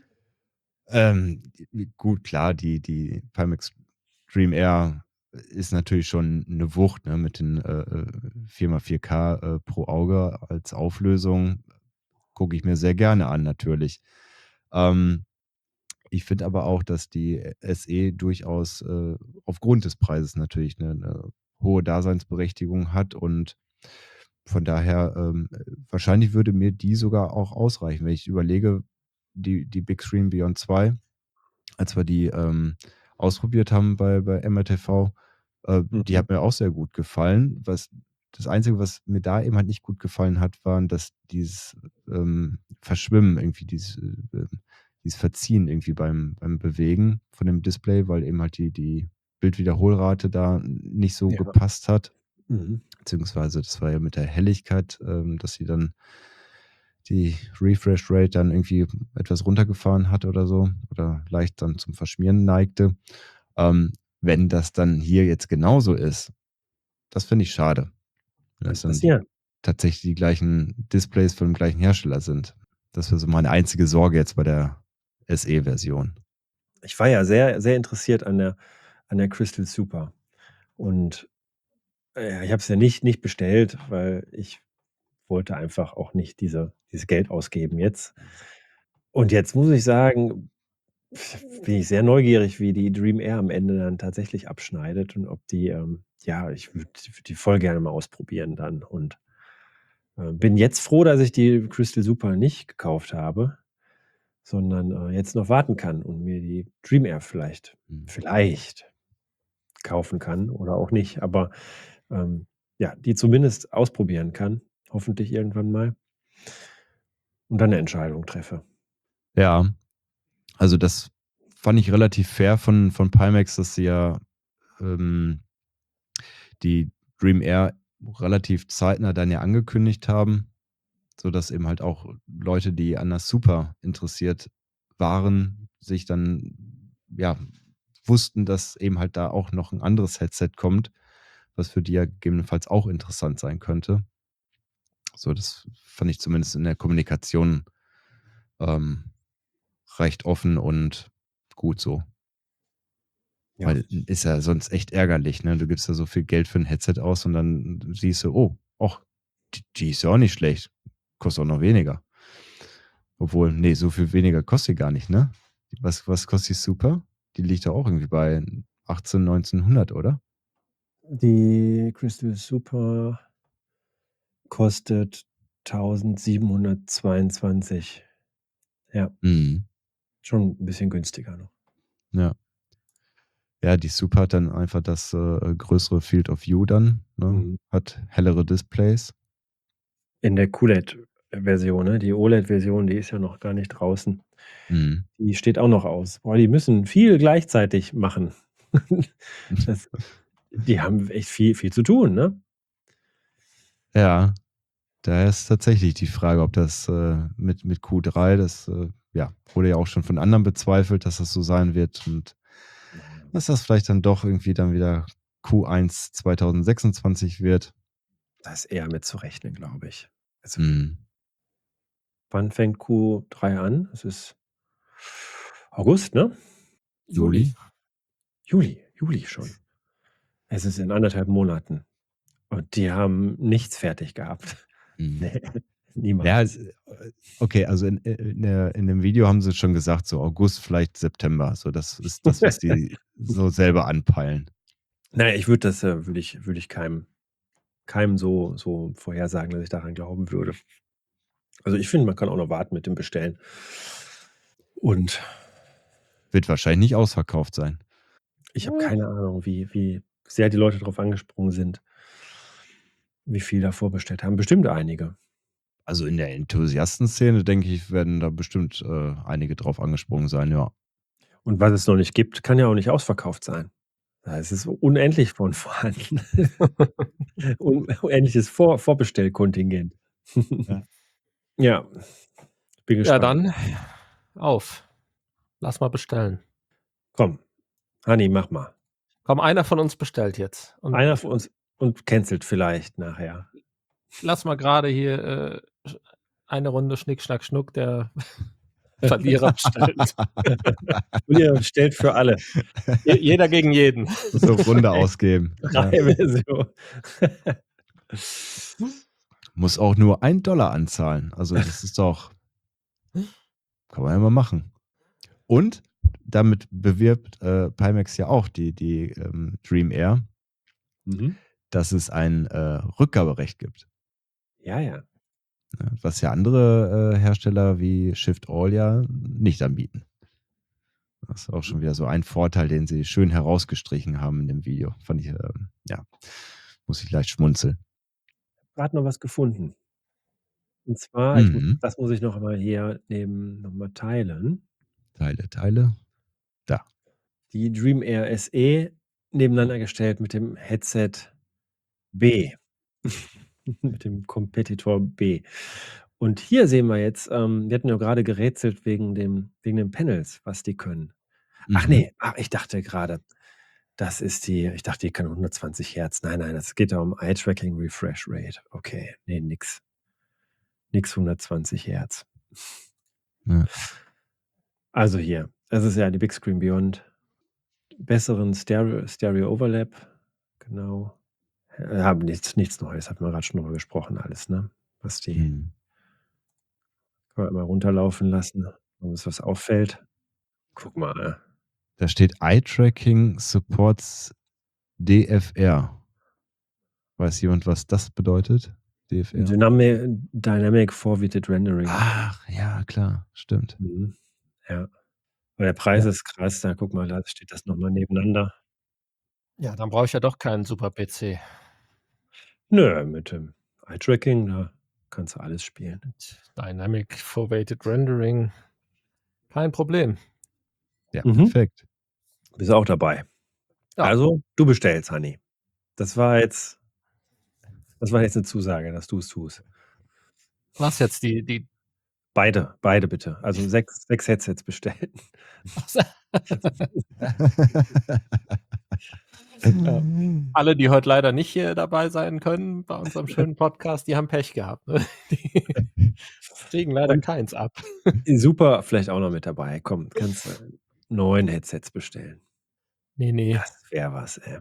Ähm, gut, klar, die die Pimax Dream Air ist natürlich schon 'ne Wucht, ne, mit den, äh, äh, vier mal vier K, äh, pro Auge als Auflösung. Gucke ich mir sehr gerne an natürlich. Ähm, ich finde aber auch, dass die S E durchaus, äh, aufgrund des Preises natürlich 'ne 'ne hohe Daseinsberechtigung hat und von daher, ähm, wahrscheinlich würde mir die sogar auch ausreichen. Wenn ich überlege, die die Big Screen Beyond zwei, als wir die, ähm, ausprobiert haben bei bei M R T V, äh, die Mhm. hat mir auch sehr gut gefallen. Was das Einzige, was mir da eben halt nicht gut gefallen hat, waren, dass dieses, ähm, Verschwimmen irgendwie, dieses, äh, ähm dieses Verziehen irgendwie beim beim Bewegen von dem Display, weil eben halt die die Bildwiederholrate da n nicht so Ja. gepasst hat. Mhm. Beziehungsweise das war ja mit der Helligkeit, ähm, dass sie dann die Refresh Rate dann irgendwie etwas runtergefahren hat oder so oder leicht dann zum Verschmieren neigte. Ähm, wenn das dann hier jetzt genauso ist, das finde ich schade. Wenn Kann das dann die passieren. tatsächlich die gleichen Displays von dem gleichen Hersteller sind. Das wäre so meine einzige Sorge jetzt bei der S E-Version. Ich war ja sehr, sehr interessiert an der an der Crystal Super und, äh, ich habe es ja nicht nicht bestellt, weil ich wollte einfach auch nicht diese dieses Geld ausgeben jetzt. Und jetzt muss ich sagen, bin ich sehr neugierig, wie die Dream Air am Ende dann tatsächlich abschneidet und ob die, ähm ja, ich würde würde die voll gerne mal ausprobieren dann und, äh, bin jetzt froh, dass ich die Crystal Super nicht gekauft habe, sondern, äh, jetzt noch warten kann und mir die Dream Air vielleicht Mhm. vielleicht kaufen kann oder auch nicht, aber, ähm, ja, die zumindest ausprobieren kann, hoffentlich irgendwann mal und dann 'ne Entscheidung treffe. Ja, also das fand ich relativ fair von von Pimax, dass sie ja, ähm die Dream Air relativ zeitnah dann ja angekündigt haben, sodass eben halt auch Leute, die an der Super interessiert waren, sich dann ja, wussten, dass eben halt da auch noch 'n anderes Headset kommt, was für die ja gegebenenfalls auch interessant sein könnte. So, das fand ich zumindest in der Kommunikation, ähm, recht offen und gut so. Ja. Weil ist ja sonst echt ärgerlich, ne? Du gibst da so viel Geld für 'n Headset aus und dann siehst du: „Oh, ach, d die ist ja auch nicht schlecht. Kostet auch noch weniger.“ Obwohl, ne, so viel weniger kostet die gar nicht, ne? Was was kostet die Super? Die liegt doch auch irgendwie bei achtzehn, neunzehnhundert, oder? Die Crystal Super kostet tausendsiebenhundertzweiundzwanzig. Ja. Mhm. Schon 'n bisschen günstiger noch. Ja. Ja, die Super hat dann einfach das, äh, größere Field of View dann, ne? Mhm. Hat hellere Displays. In der QLED-Version, ne? Die OLED-Version, die ist ja noch gar nicht draußen. Mhm. Die steht auch noch aus. Boah, die müssen viel gleichzeitig machen. Das die haben echt viel viel zu tun, ne? Ja, da ist tatsächlich die Frage, ob das, äh, mit mit Q drei das, äh, ja, wurde ja auch schon von anderen bezweifelt, dass das so sein wird und dass das vielleicht dann doch irgendwie dann wieder Q eins zweitausendsechsundzwanzig wird. Da ist eher mit zu rechnen, glaube ich. Also Mhm. wann fängt Q drei an? Es ist August, ne? Juli. Juli? Juli, Juli schon. Es ist in anderthalb Monaten und die haben nichts fertig gehabt. Mhm. Ne, Ja, niemals. äh, okay, also in äh, in der in dem Video haben sie schon gesagt, so August, vielleicht September. So, das ist das, was die so selber anpeilen. Na ja, ich würde das, äh würde ich würde ich keinem keinem so so vorhersagen, dass ich daran glauben würde. Also, ich finde, man kann auch noch warten mit dem Bestellen. Und Wird wahrscheinlich nicht ausverkauft sein. ich habe keine Ahnung, wie wie sehr die Leute drauf angesprungen sind. wie viele da vorbestellt haben. Bestimmt einige. Also in der Enthusiasten-Szene, denke ich, werden da bestimmt äh, einige drauf angesprungen sein, ja. Und was es noch nicht gibt, kann ja auch nicht ausverkauft sein. Da ist es unendlich von vorhanden. Un unendliches Vor Vorbestellkontingent. Ja. Ja, bin Ja, gespannt. dann auf. Lass mal bestellen. Komm, Hanni, mach mal. Komm, einer von uns bestellt jetzt. Und Einer von uns und cancelt vielleicht nachher. lass mal gerade hier äh, sch- eine Runde Schnick, Schnack, Schnuck, der Verlierer bestellt. Und ihr bestellt für alle. Je- Jeder gegen jeden. So Runde ausgeben. Ja. Drei Version. Muss auch nur ein Dollar anzahlen. Also das ist doch, kann man ja mal machen. Und damit bewirbt äh, Pimax ja auch die, die ähm, Dream Air, Mhm. dass es ein äh, Rückgaberecht gibt. Ja, ja. Ne? Was ja andere äh, Hersteller wie Shift All ja nicht anbieten. Das ist auch schon wieder so ein Vorteil, den sie schön herausgestrichen haben in dem Video. Fand ich, ähm, ja, muss ich leicht schmunzeln. Gerade noch was gefunden. Und zwar, ich, Mhm. das muss ich noch mal hier neben noch mal teilen. Teile, Teile. Da. Die Dream Air S E nebeneinander gestellt mit dem Headset B. Mit dem Competitor B. Und hier sehen wir jetzt, ähm, wir hatten ja gerade gerätselt wegen dem, wegen den Panels, was die können. Ach Mhm. nee, ach, ich dachte gerade, das ist die, ich dachte, die kann hundertzwanzig Hertz. Nein, nein, es geht da um Eye Tracking Refresh Rate. Okay, nee, nix. Nix hundertzwanzig Hertz. Ja. Also hier, das ist ja die Big Screen Beyond. Besseren Stereo, Stereo Overlap. Genau. Äh, haben nichts, nichts Neues, hatten wir gerade schon drüber gesprochen, alles, ne? Was die, Mhm. kann man immer runterlaufen lassen, wenn uns was auffällt. Guck mal. Da steht Eye Tracking supports D F R. Weiß jemand, was das bedeutet? D F R? Dynamic, Dynamic Forwarded Rendering. Ach, ja, klar, stimmt. Mhm. Ja. Aber der Preis Ja. ist krass, da guck mal, da steht das nochmal nebeneinander. Ja, dann brauche ich ja doch keinen super P C. Nö, mit dem Eye-Tracking, da kannst du alles spielen. Mit Dynamic Forwarded Rendering. Kein Problem. Ja, Mhm. perfekt. Bist du auch dabei. Ja. Also, du bestellst, Hanni. Das war jetzt, das war jetzt eine Zusage, dass du es tust. Was jetzt die, die Beide, beide bitte. Also sechs, sechs Headsets bestellen. Ja. Alle, die heute leider nicht hier dabei sein können bei unserem schönen Podcast, die haben Pech gehabt. Ne? Die kriegen leider Und keins ab. super, vielleicht auch noch mit dabei. Komm, kannst du neun Headsets bestellen. Nee, nee. Das wäre was, ey.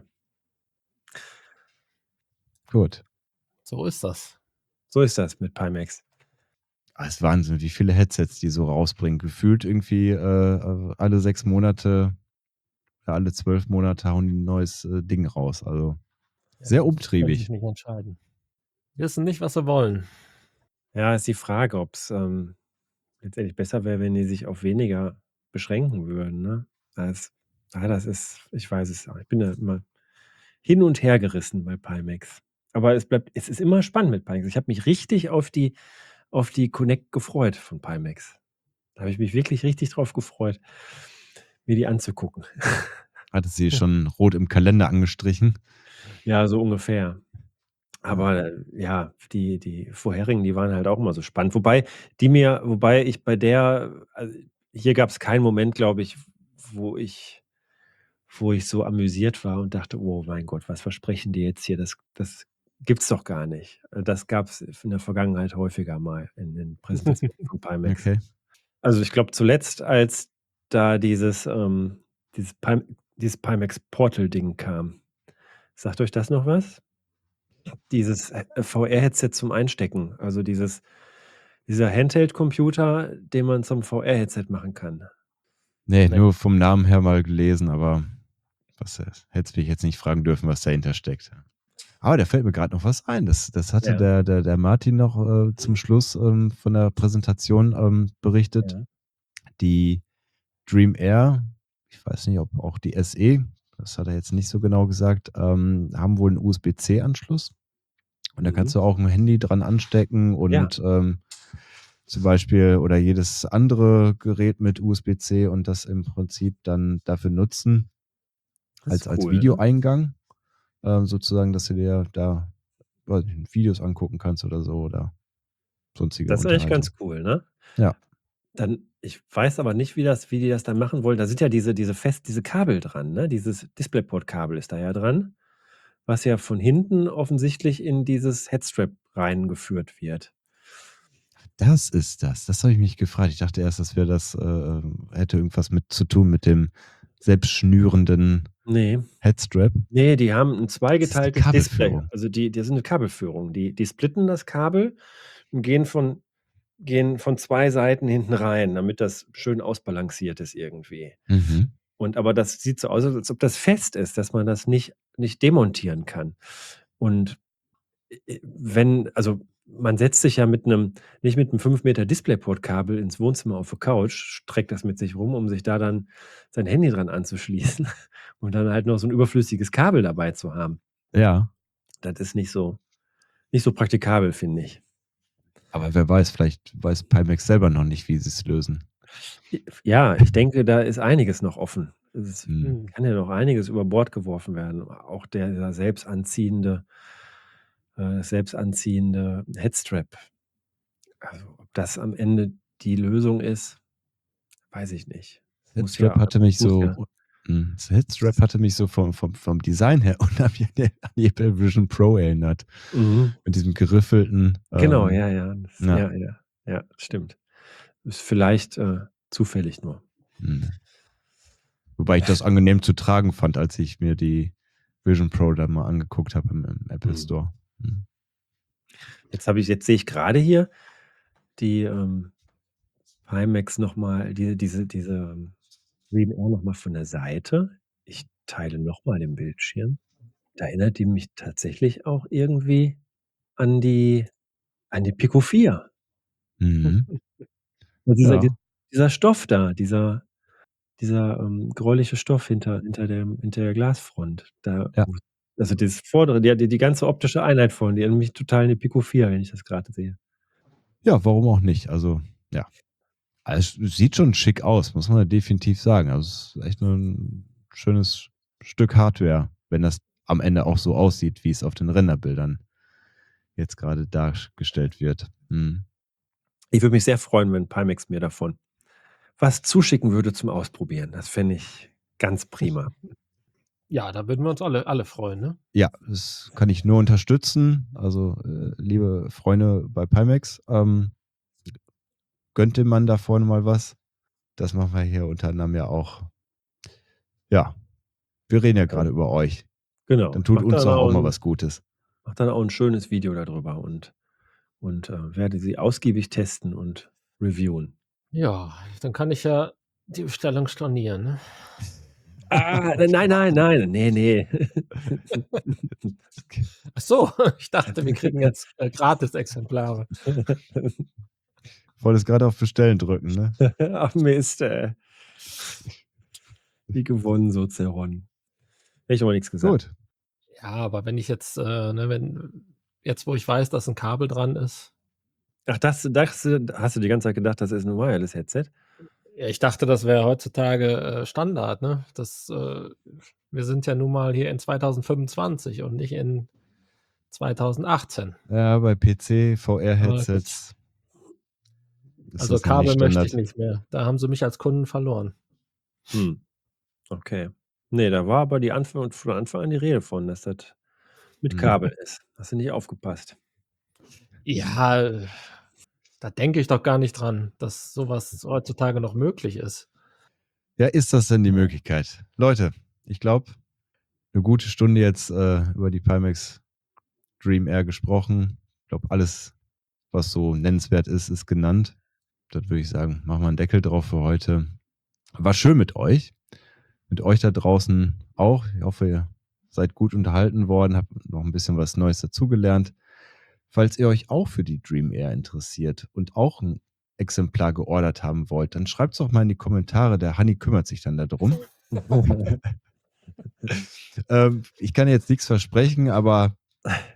Gut. So ist das. So ist das mit Pimax. Ah, ist Wahnsinn, wie viele Headsets die so rausbringen. Gefühlt irgendwie äh, alle sechs Monate, ja, alle zwölf Monate hauen die ein neues äh, Ding raus. Also Ja, sehr die können umtriebig. sich nicht entscheiden. Wissen nicht, was sie wollen. Ja, ist die Frage, ob es ähm, letztendlich besser wäre, wenn die sich auf weniger beschränken würden. Ne? Das, ja, das ist, ich weiß es auch. Ich bin da immer hin und her gerissen bei Pimax. Aber es bleibt, es ist immer spannend mit Pimax. Ich habe mich richtig auf die, auf die Connect gefreut von Pimax. Da habe ich mich wirklich richtig drauf gefreut, mir die anzugucken. Hatte sie schon rot im Kalender angestrichen. Ja, so ungefähr. Aber äh, ja, die, die vorherigen, die waren halt auch immer so spannend. Wobei, die mir, wobei ich bei der, also hier gab es keinen Moment, glaube ich, wo ich, wo ich so amüsiert war und dachte, oh mein Gott, was versprechen die jetzt hier? Das, das gibt's doch gar nicht. Äh, Das gab es in der Vergangenheit häufiger mal in den Präsentationen von Pimax. Okay. Also ich glaube zuletzt, als da dieses, ähm, dieses, Pim dieses Pimax Portal-Ding kam. Sagt euch das noch was? Dieses äh, V R-Headset zum Einstecken. Also dieses, dieser Handheld-Computer, den man zum V R-Headset machen kann. Nee, Nee. nur vom Namen her mal gelesen, aber was äh, hättest mich jetzt nicht fragen dürfen, was dahinter steckt. Aber da fällt mir gerade noch was ein. Das, das hatte Ja. der, der, der Martin noch äh, zum Schluss ähm, von der Präsentation ähm, berichtet. Ja. Die Dream Air, ich weiß nicht, ob auch die S E, das hat er jetzt nicht so genau gesagt, ähm, haben wohl einen U S B C-Anschluss. Und da kannst Mhm. du auch ein Handy dran anstecken Ja. und ähm, zum Beispiel oder jedes andere Gerät mit U S B C und das im Prinzip dann dafür nutzen, Das als, ist als cool, ne? Videoeingang, ähm, sozusagen, dass du dir da weiß nicht, Videos angucken kannst oder so oder sonstige Das ist eigentlich ganz Unterhaltung. cool, ne? Ja. Dann ich weiß aber nicht, wie das wie die das dann machen wollen. Da sind ja diese diese fest diese Kabel dran, ne? Dieses DisplayPort-Kabel ist da ja dran, was ja von hinten offensichtlich in dieses Headstrap reingeführt wird. Das ist das. Das habe ich mich gefragt. Ich dachte erst, das wäre das, äh, hätte irgendwas mit zu tun mit dem selbstschnürenden Ne. Headstrap. Ne, die haben 'n Das ist die zweigeteiltes Display. Kabelführung. Also, die die sind 'ne Kabelführung. Die die splitten das Kabel und gehen von gehen von zwei Seiten hinten rein, damit das schön ausbalanciert ist irgendwie. Mhm. Und aber das sieht so aus, als ob das fest ist, dass man das nicht nicht demontieren kann. Und, äh, wenn also, man setzt sich ja mit 'nem nicht mit 'nem fünf Meter DisplayPort-Kabel ins Wohnzimmer auf 'ne Couch, streckt das mit sich rum, um sich da dann sein Handy dran anzuschließen und dann halt noch so 'n überflüssiges Kabel dabei zu haben. Ja. Das ist nicht so nicht so praktikabel, finde ich. Aber wer weiß, vielleicht weiß Pimax selber noch nicht, wie sie's lösen. J ja, ich denke, da ist einiges noch offen. Es Mhm. kann ja noch einiges über Bord geworfen werden. Auch der der selbstanziehende äh, selbstanziehende Headstrap. Also, ob das am Ende die Lösung ist, weiß ich nicht. Muss Headstrap ja hatte mich muss so ja hm, das Headstrap hatte mich so vom vom vom Design her unheimlich an die an die Apple Vision Pro erinnert. Mhm. Mit diesem geriffelten, Genau, ähm ja, ja. Das ja. ja, ja, ja, stimmt. Ist vielleicht, äh, zufällig nur. Mhm. Wobei ich das angenehm zu tragen fand, als ich mir die Vision Pro da mal angeguckt habe im im Apple Mhm. Store. Mhm. Jetzt habe ich jetzt sehe ich grade hier die, ähm, Pimax noch mal die diese diese Dream Air noch mal von der Seite. Ich teile noch mal den Bildschirm. Da erinnert die mich tatsächlich auch irgendwie an die an die Pico vier. Mhm. Ja, dieser di Ja. dieser Stoff da, dieser dieser, ähm, gräuliche Stoff hinter hinter dem hinter der Glasfront. Da Ja. wo also, das vordere, die die die ganze optische Einheit vorne, die erinnert mich total an die Pico vier, wenn ich das grade sehe. Ja, warum auch nicht? Also, ja. Es sieht schon schick aus, muss man ja definitiv sagen. Also, es ist echt 'nen schönes Stück Hardware, wenn das am Ende auch so aussieht, wie es auf den Renderbildern jetzt grade dargestellt wird. Mhm. Ich würde mich sehr freuen, wenn Pimax mir davon was zuschicken würde zum Ausprobieren. Das fände ich ganz prima. Ja, da würden wir uns alle alle freuen, ne? Ja, das kann ich nur unterstützen. Also, äh, liebe Freunde bei Pimax, ähm, gönnt dem Mann da vorne mal was. Das machen wir hier unter anderem ja auch. Ja, wir reden ja grade Ähm, über euch. genau. Dann Ich tut mache uns dann doch auch auch mal 'n was Gutes. mache dann auch 'n schönes Video da drüber und und, äh, werde sie ausgiebig testen und reviewen. Ja, dann kann ich ja die Bestellung stornieren, ne? Ah, nein, nein, nein, ne, ne. Ach so, ich dachte, wir kriegen jetzt, äh, Gratisexemplare. Wolltest grade auf Bestellen drücken, ne? Ach Mist, ey. Wie gewonnen, so zerronnen. Hätte ich aber nix gesagt. Gut. Ja, aber wenn ich jetzt, äh, ne, wenn jetzt, wo ich weiß, dass 'n Kabel dran ist Ach, das das hast du die ganze Zeit gedacht, das ist 'n Wireless-Headset? Ja, ich dachte, das wäre heutzutage, äh, Standard, ne? Das, äh wir sind ja nun mal hier in zweitausendfünfundzwanzig und nicht in zweitausendachtzehn. Ja, bei P C, Aber gut. VR-Headsets ist Also, das noch nicht Kabel möchte ich Standard. nicht mehr. Da haben sie mich als Kunden verloren. Hm. Okay. Ne, da war aber die Anfang von Anfang an die Rede von, dass das mit Mhm. Kabel ist. Hast du nicht aufgepasst. Ja, da denke ich doch gar nicht dran, dass so was heutzutage noch möglich ist. Ja, ist das denn die Möglichkeit? Leute, ich glaube, 'ne gute Stunde jetzt, äh, über die Pimax Dream Air gesprochen. Ich glaube, alles, was so nennenswert ist, ist genannt. Dann würde ich sagen, machen wir 'n Deckel drauf für heute. War schön mit euch. Mit euch da draußen auch. Ich hoffe, ihr seid gut unterhalten worden, habt noch 'n bisschen was Neues dazugelernt. Falls ihr euch auch für die Dream Air interessiert und auch 'n Exemplar geordert haben wollt, dann schreibt's doch mal in die Kommentare. Der Hanni kümmert sich dann da drum. Ähm, ich kann jetzt nix versprechen, aber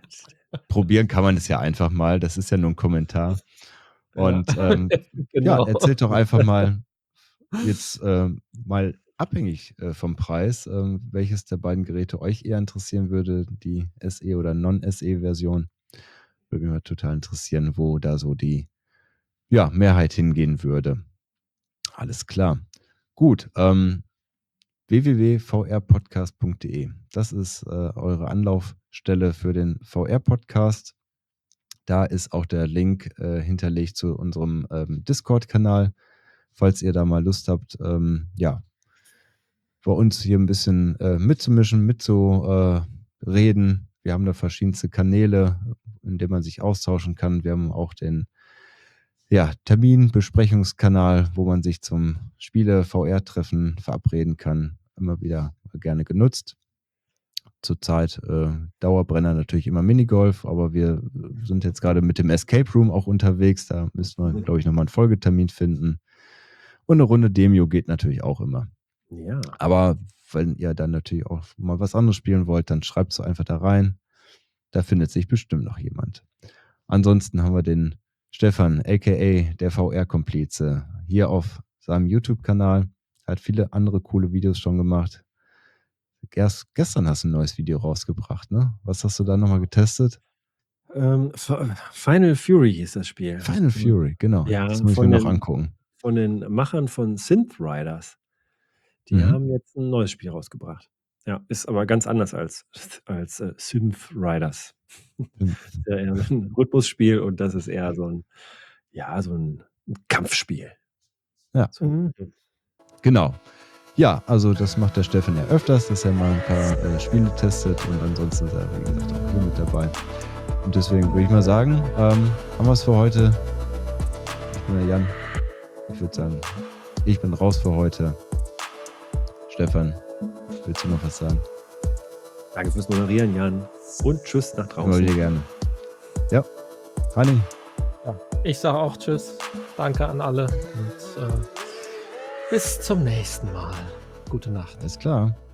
probieren kann man es ja einfach mal. Das ist ja nur ein Kommentar. Und Ja, ähm, ja, genau. erzählt doch einfach mal jetzt ähm, mal abhängig äh, vom Preis, ähm, welches der beiden Geräte euch eher interessieren würde, die S E oder Non-S E-Version. Würde mich mal total interessieren, wo da so die ja, Mehrheit hingehen würde. Alles klar. Gut. Ähm, w w w punkt v r podcast punkt d e. Das ist äh, eure Anlaufstelle für den V R-Podcast. Da ist auch der Link äh, hinterlegt zu unserem ähm, Discord-Kanal, falls ihr da mal Lust habt, ähm, ja, bei uns hier ein bisschen äh, mitzumischen, mitzureden. Wir haben da verschiedenste Kanäle, in denen man sich austauschen kann. Wir haben auch den ja, Terminbesprechungskanal, wo man sich zum Spiele-V R-Treffen verabreden kann. Immer wieder gerne genutzt. Zurzeit äh, Dauerbrenner natürlich immer Minigolf, aber wir sind jetzt gerade mit dem Escape Room auch unterwegs. Da müssen wir, glaube ich, nochmal einen Folgetermin finden. Und eine Runde Demio geht natürlich auch immer. Ja. Aber wenn ihr dann natürlich auch mal was anderes spielen wollt, dann schreibt es einfach da rein. Da findet sich bestimmt noch jemand. Ansonsten haben wir den Stefan, aka der V R-Komplize, hier auf seinem YouTube-Kanal. Hat viele andere coole Videos schon gemacht. Erst gestern hast du ein neues Video rausgebracht, ne? Was hast du da nochmal getestet? Ähm, Final Fury hieß das Spiel. Final Fury, genau. Ja, das muss ich von mir noch den- angucken. Von den Machern von Synth Riders. Die Mhm. haben jetzt ein neues Spiel rausgebracht. Ja, ist aber ganz anders als, als äh, Synth Riders. Mhm. Ist ja eher ein Rhythmusspiel und das ist eher so ein, ja, so ein Kampfspiel. Ja. So. Mhm. Genau. Ja, also das macht der Stefan ja öfters, dass er mal ein paar äh, Spiele testet und ansonsten ist er, wie gesagt, auch hier mit dabei. Und deswegen würde ich mal sagen, ähm, haben wir es für heute. Ich bin der Jan. Ich würde sagen, ich bin raus für heute. Stefan, willst du noch was sagen? Danke fürs Moderieren, Jan. Und tschüss nach Immer draußen. wieder gerne. Ja, Hani. Ich sage auch Tschüss. Danke an alle und äh, bis zum nächsten Mal. Gute Nacht. Alles klar.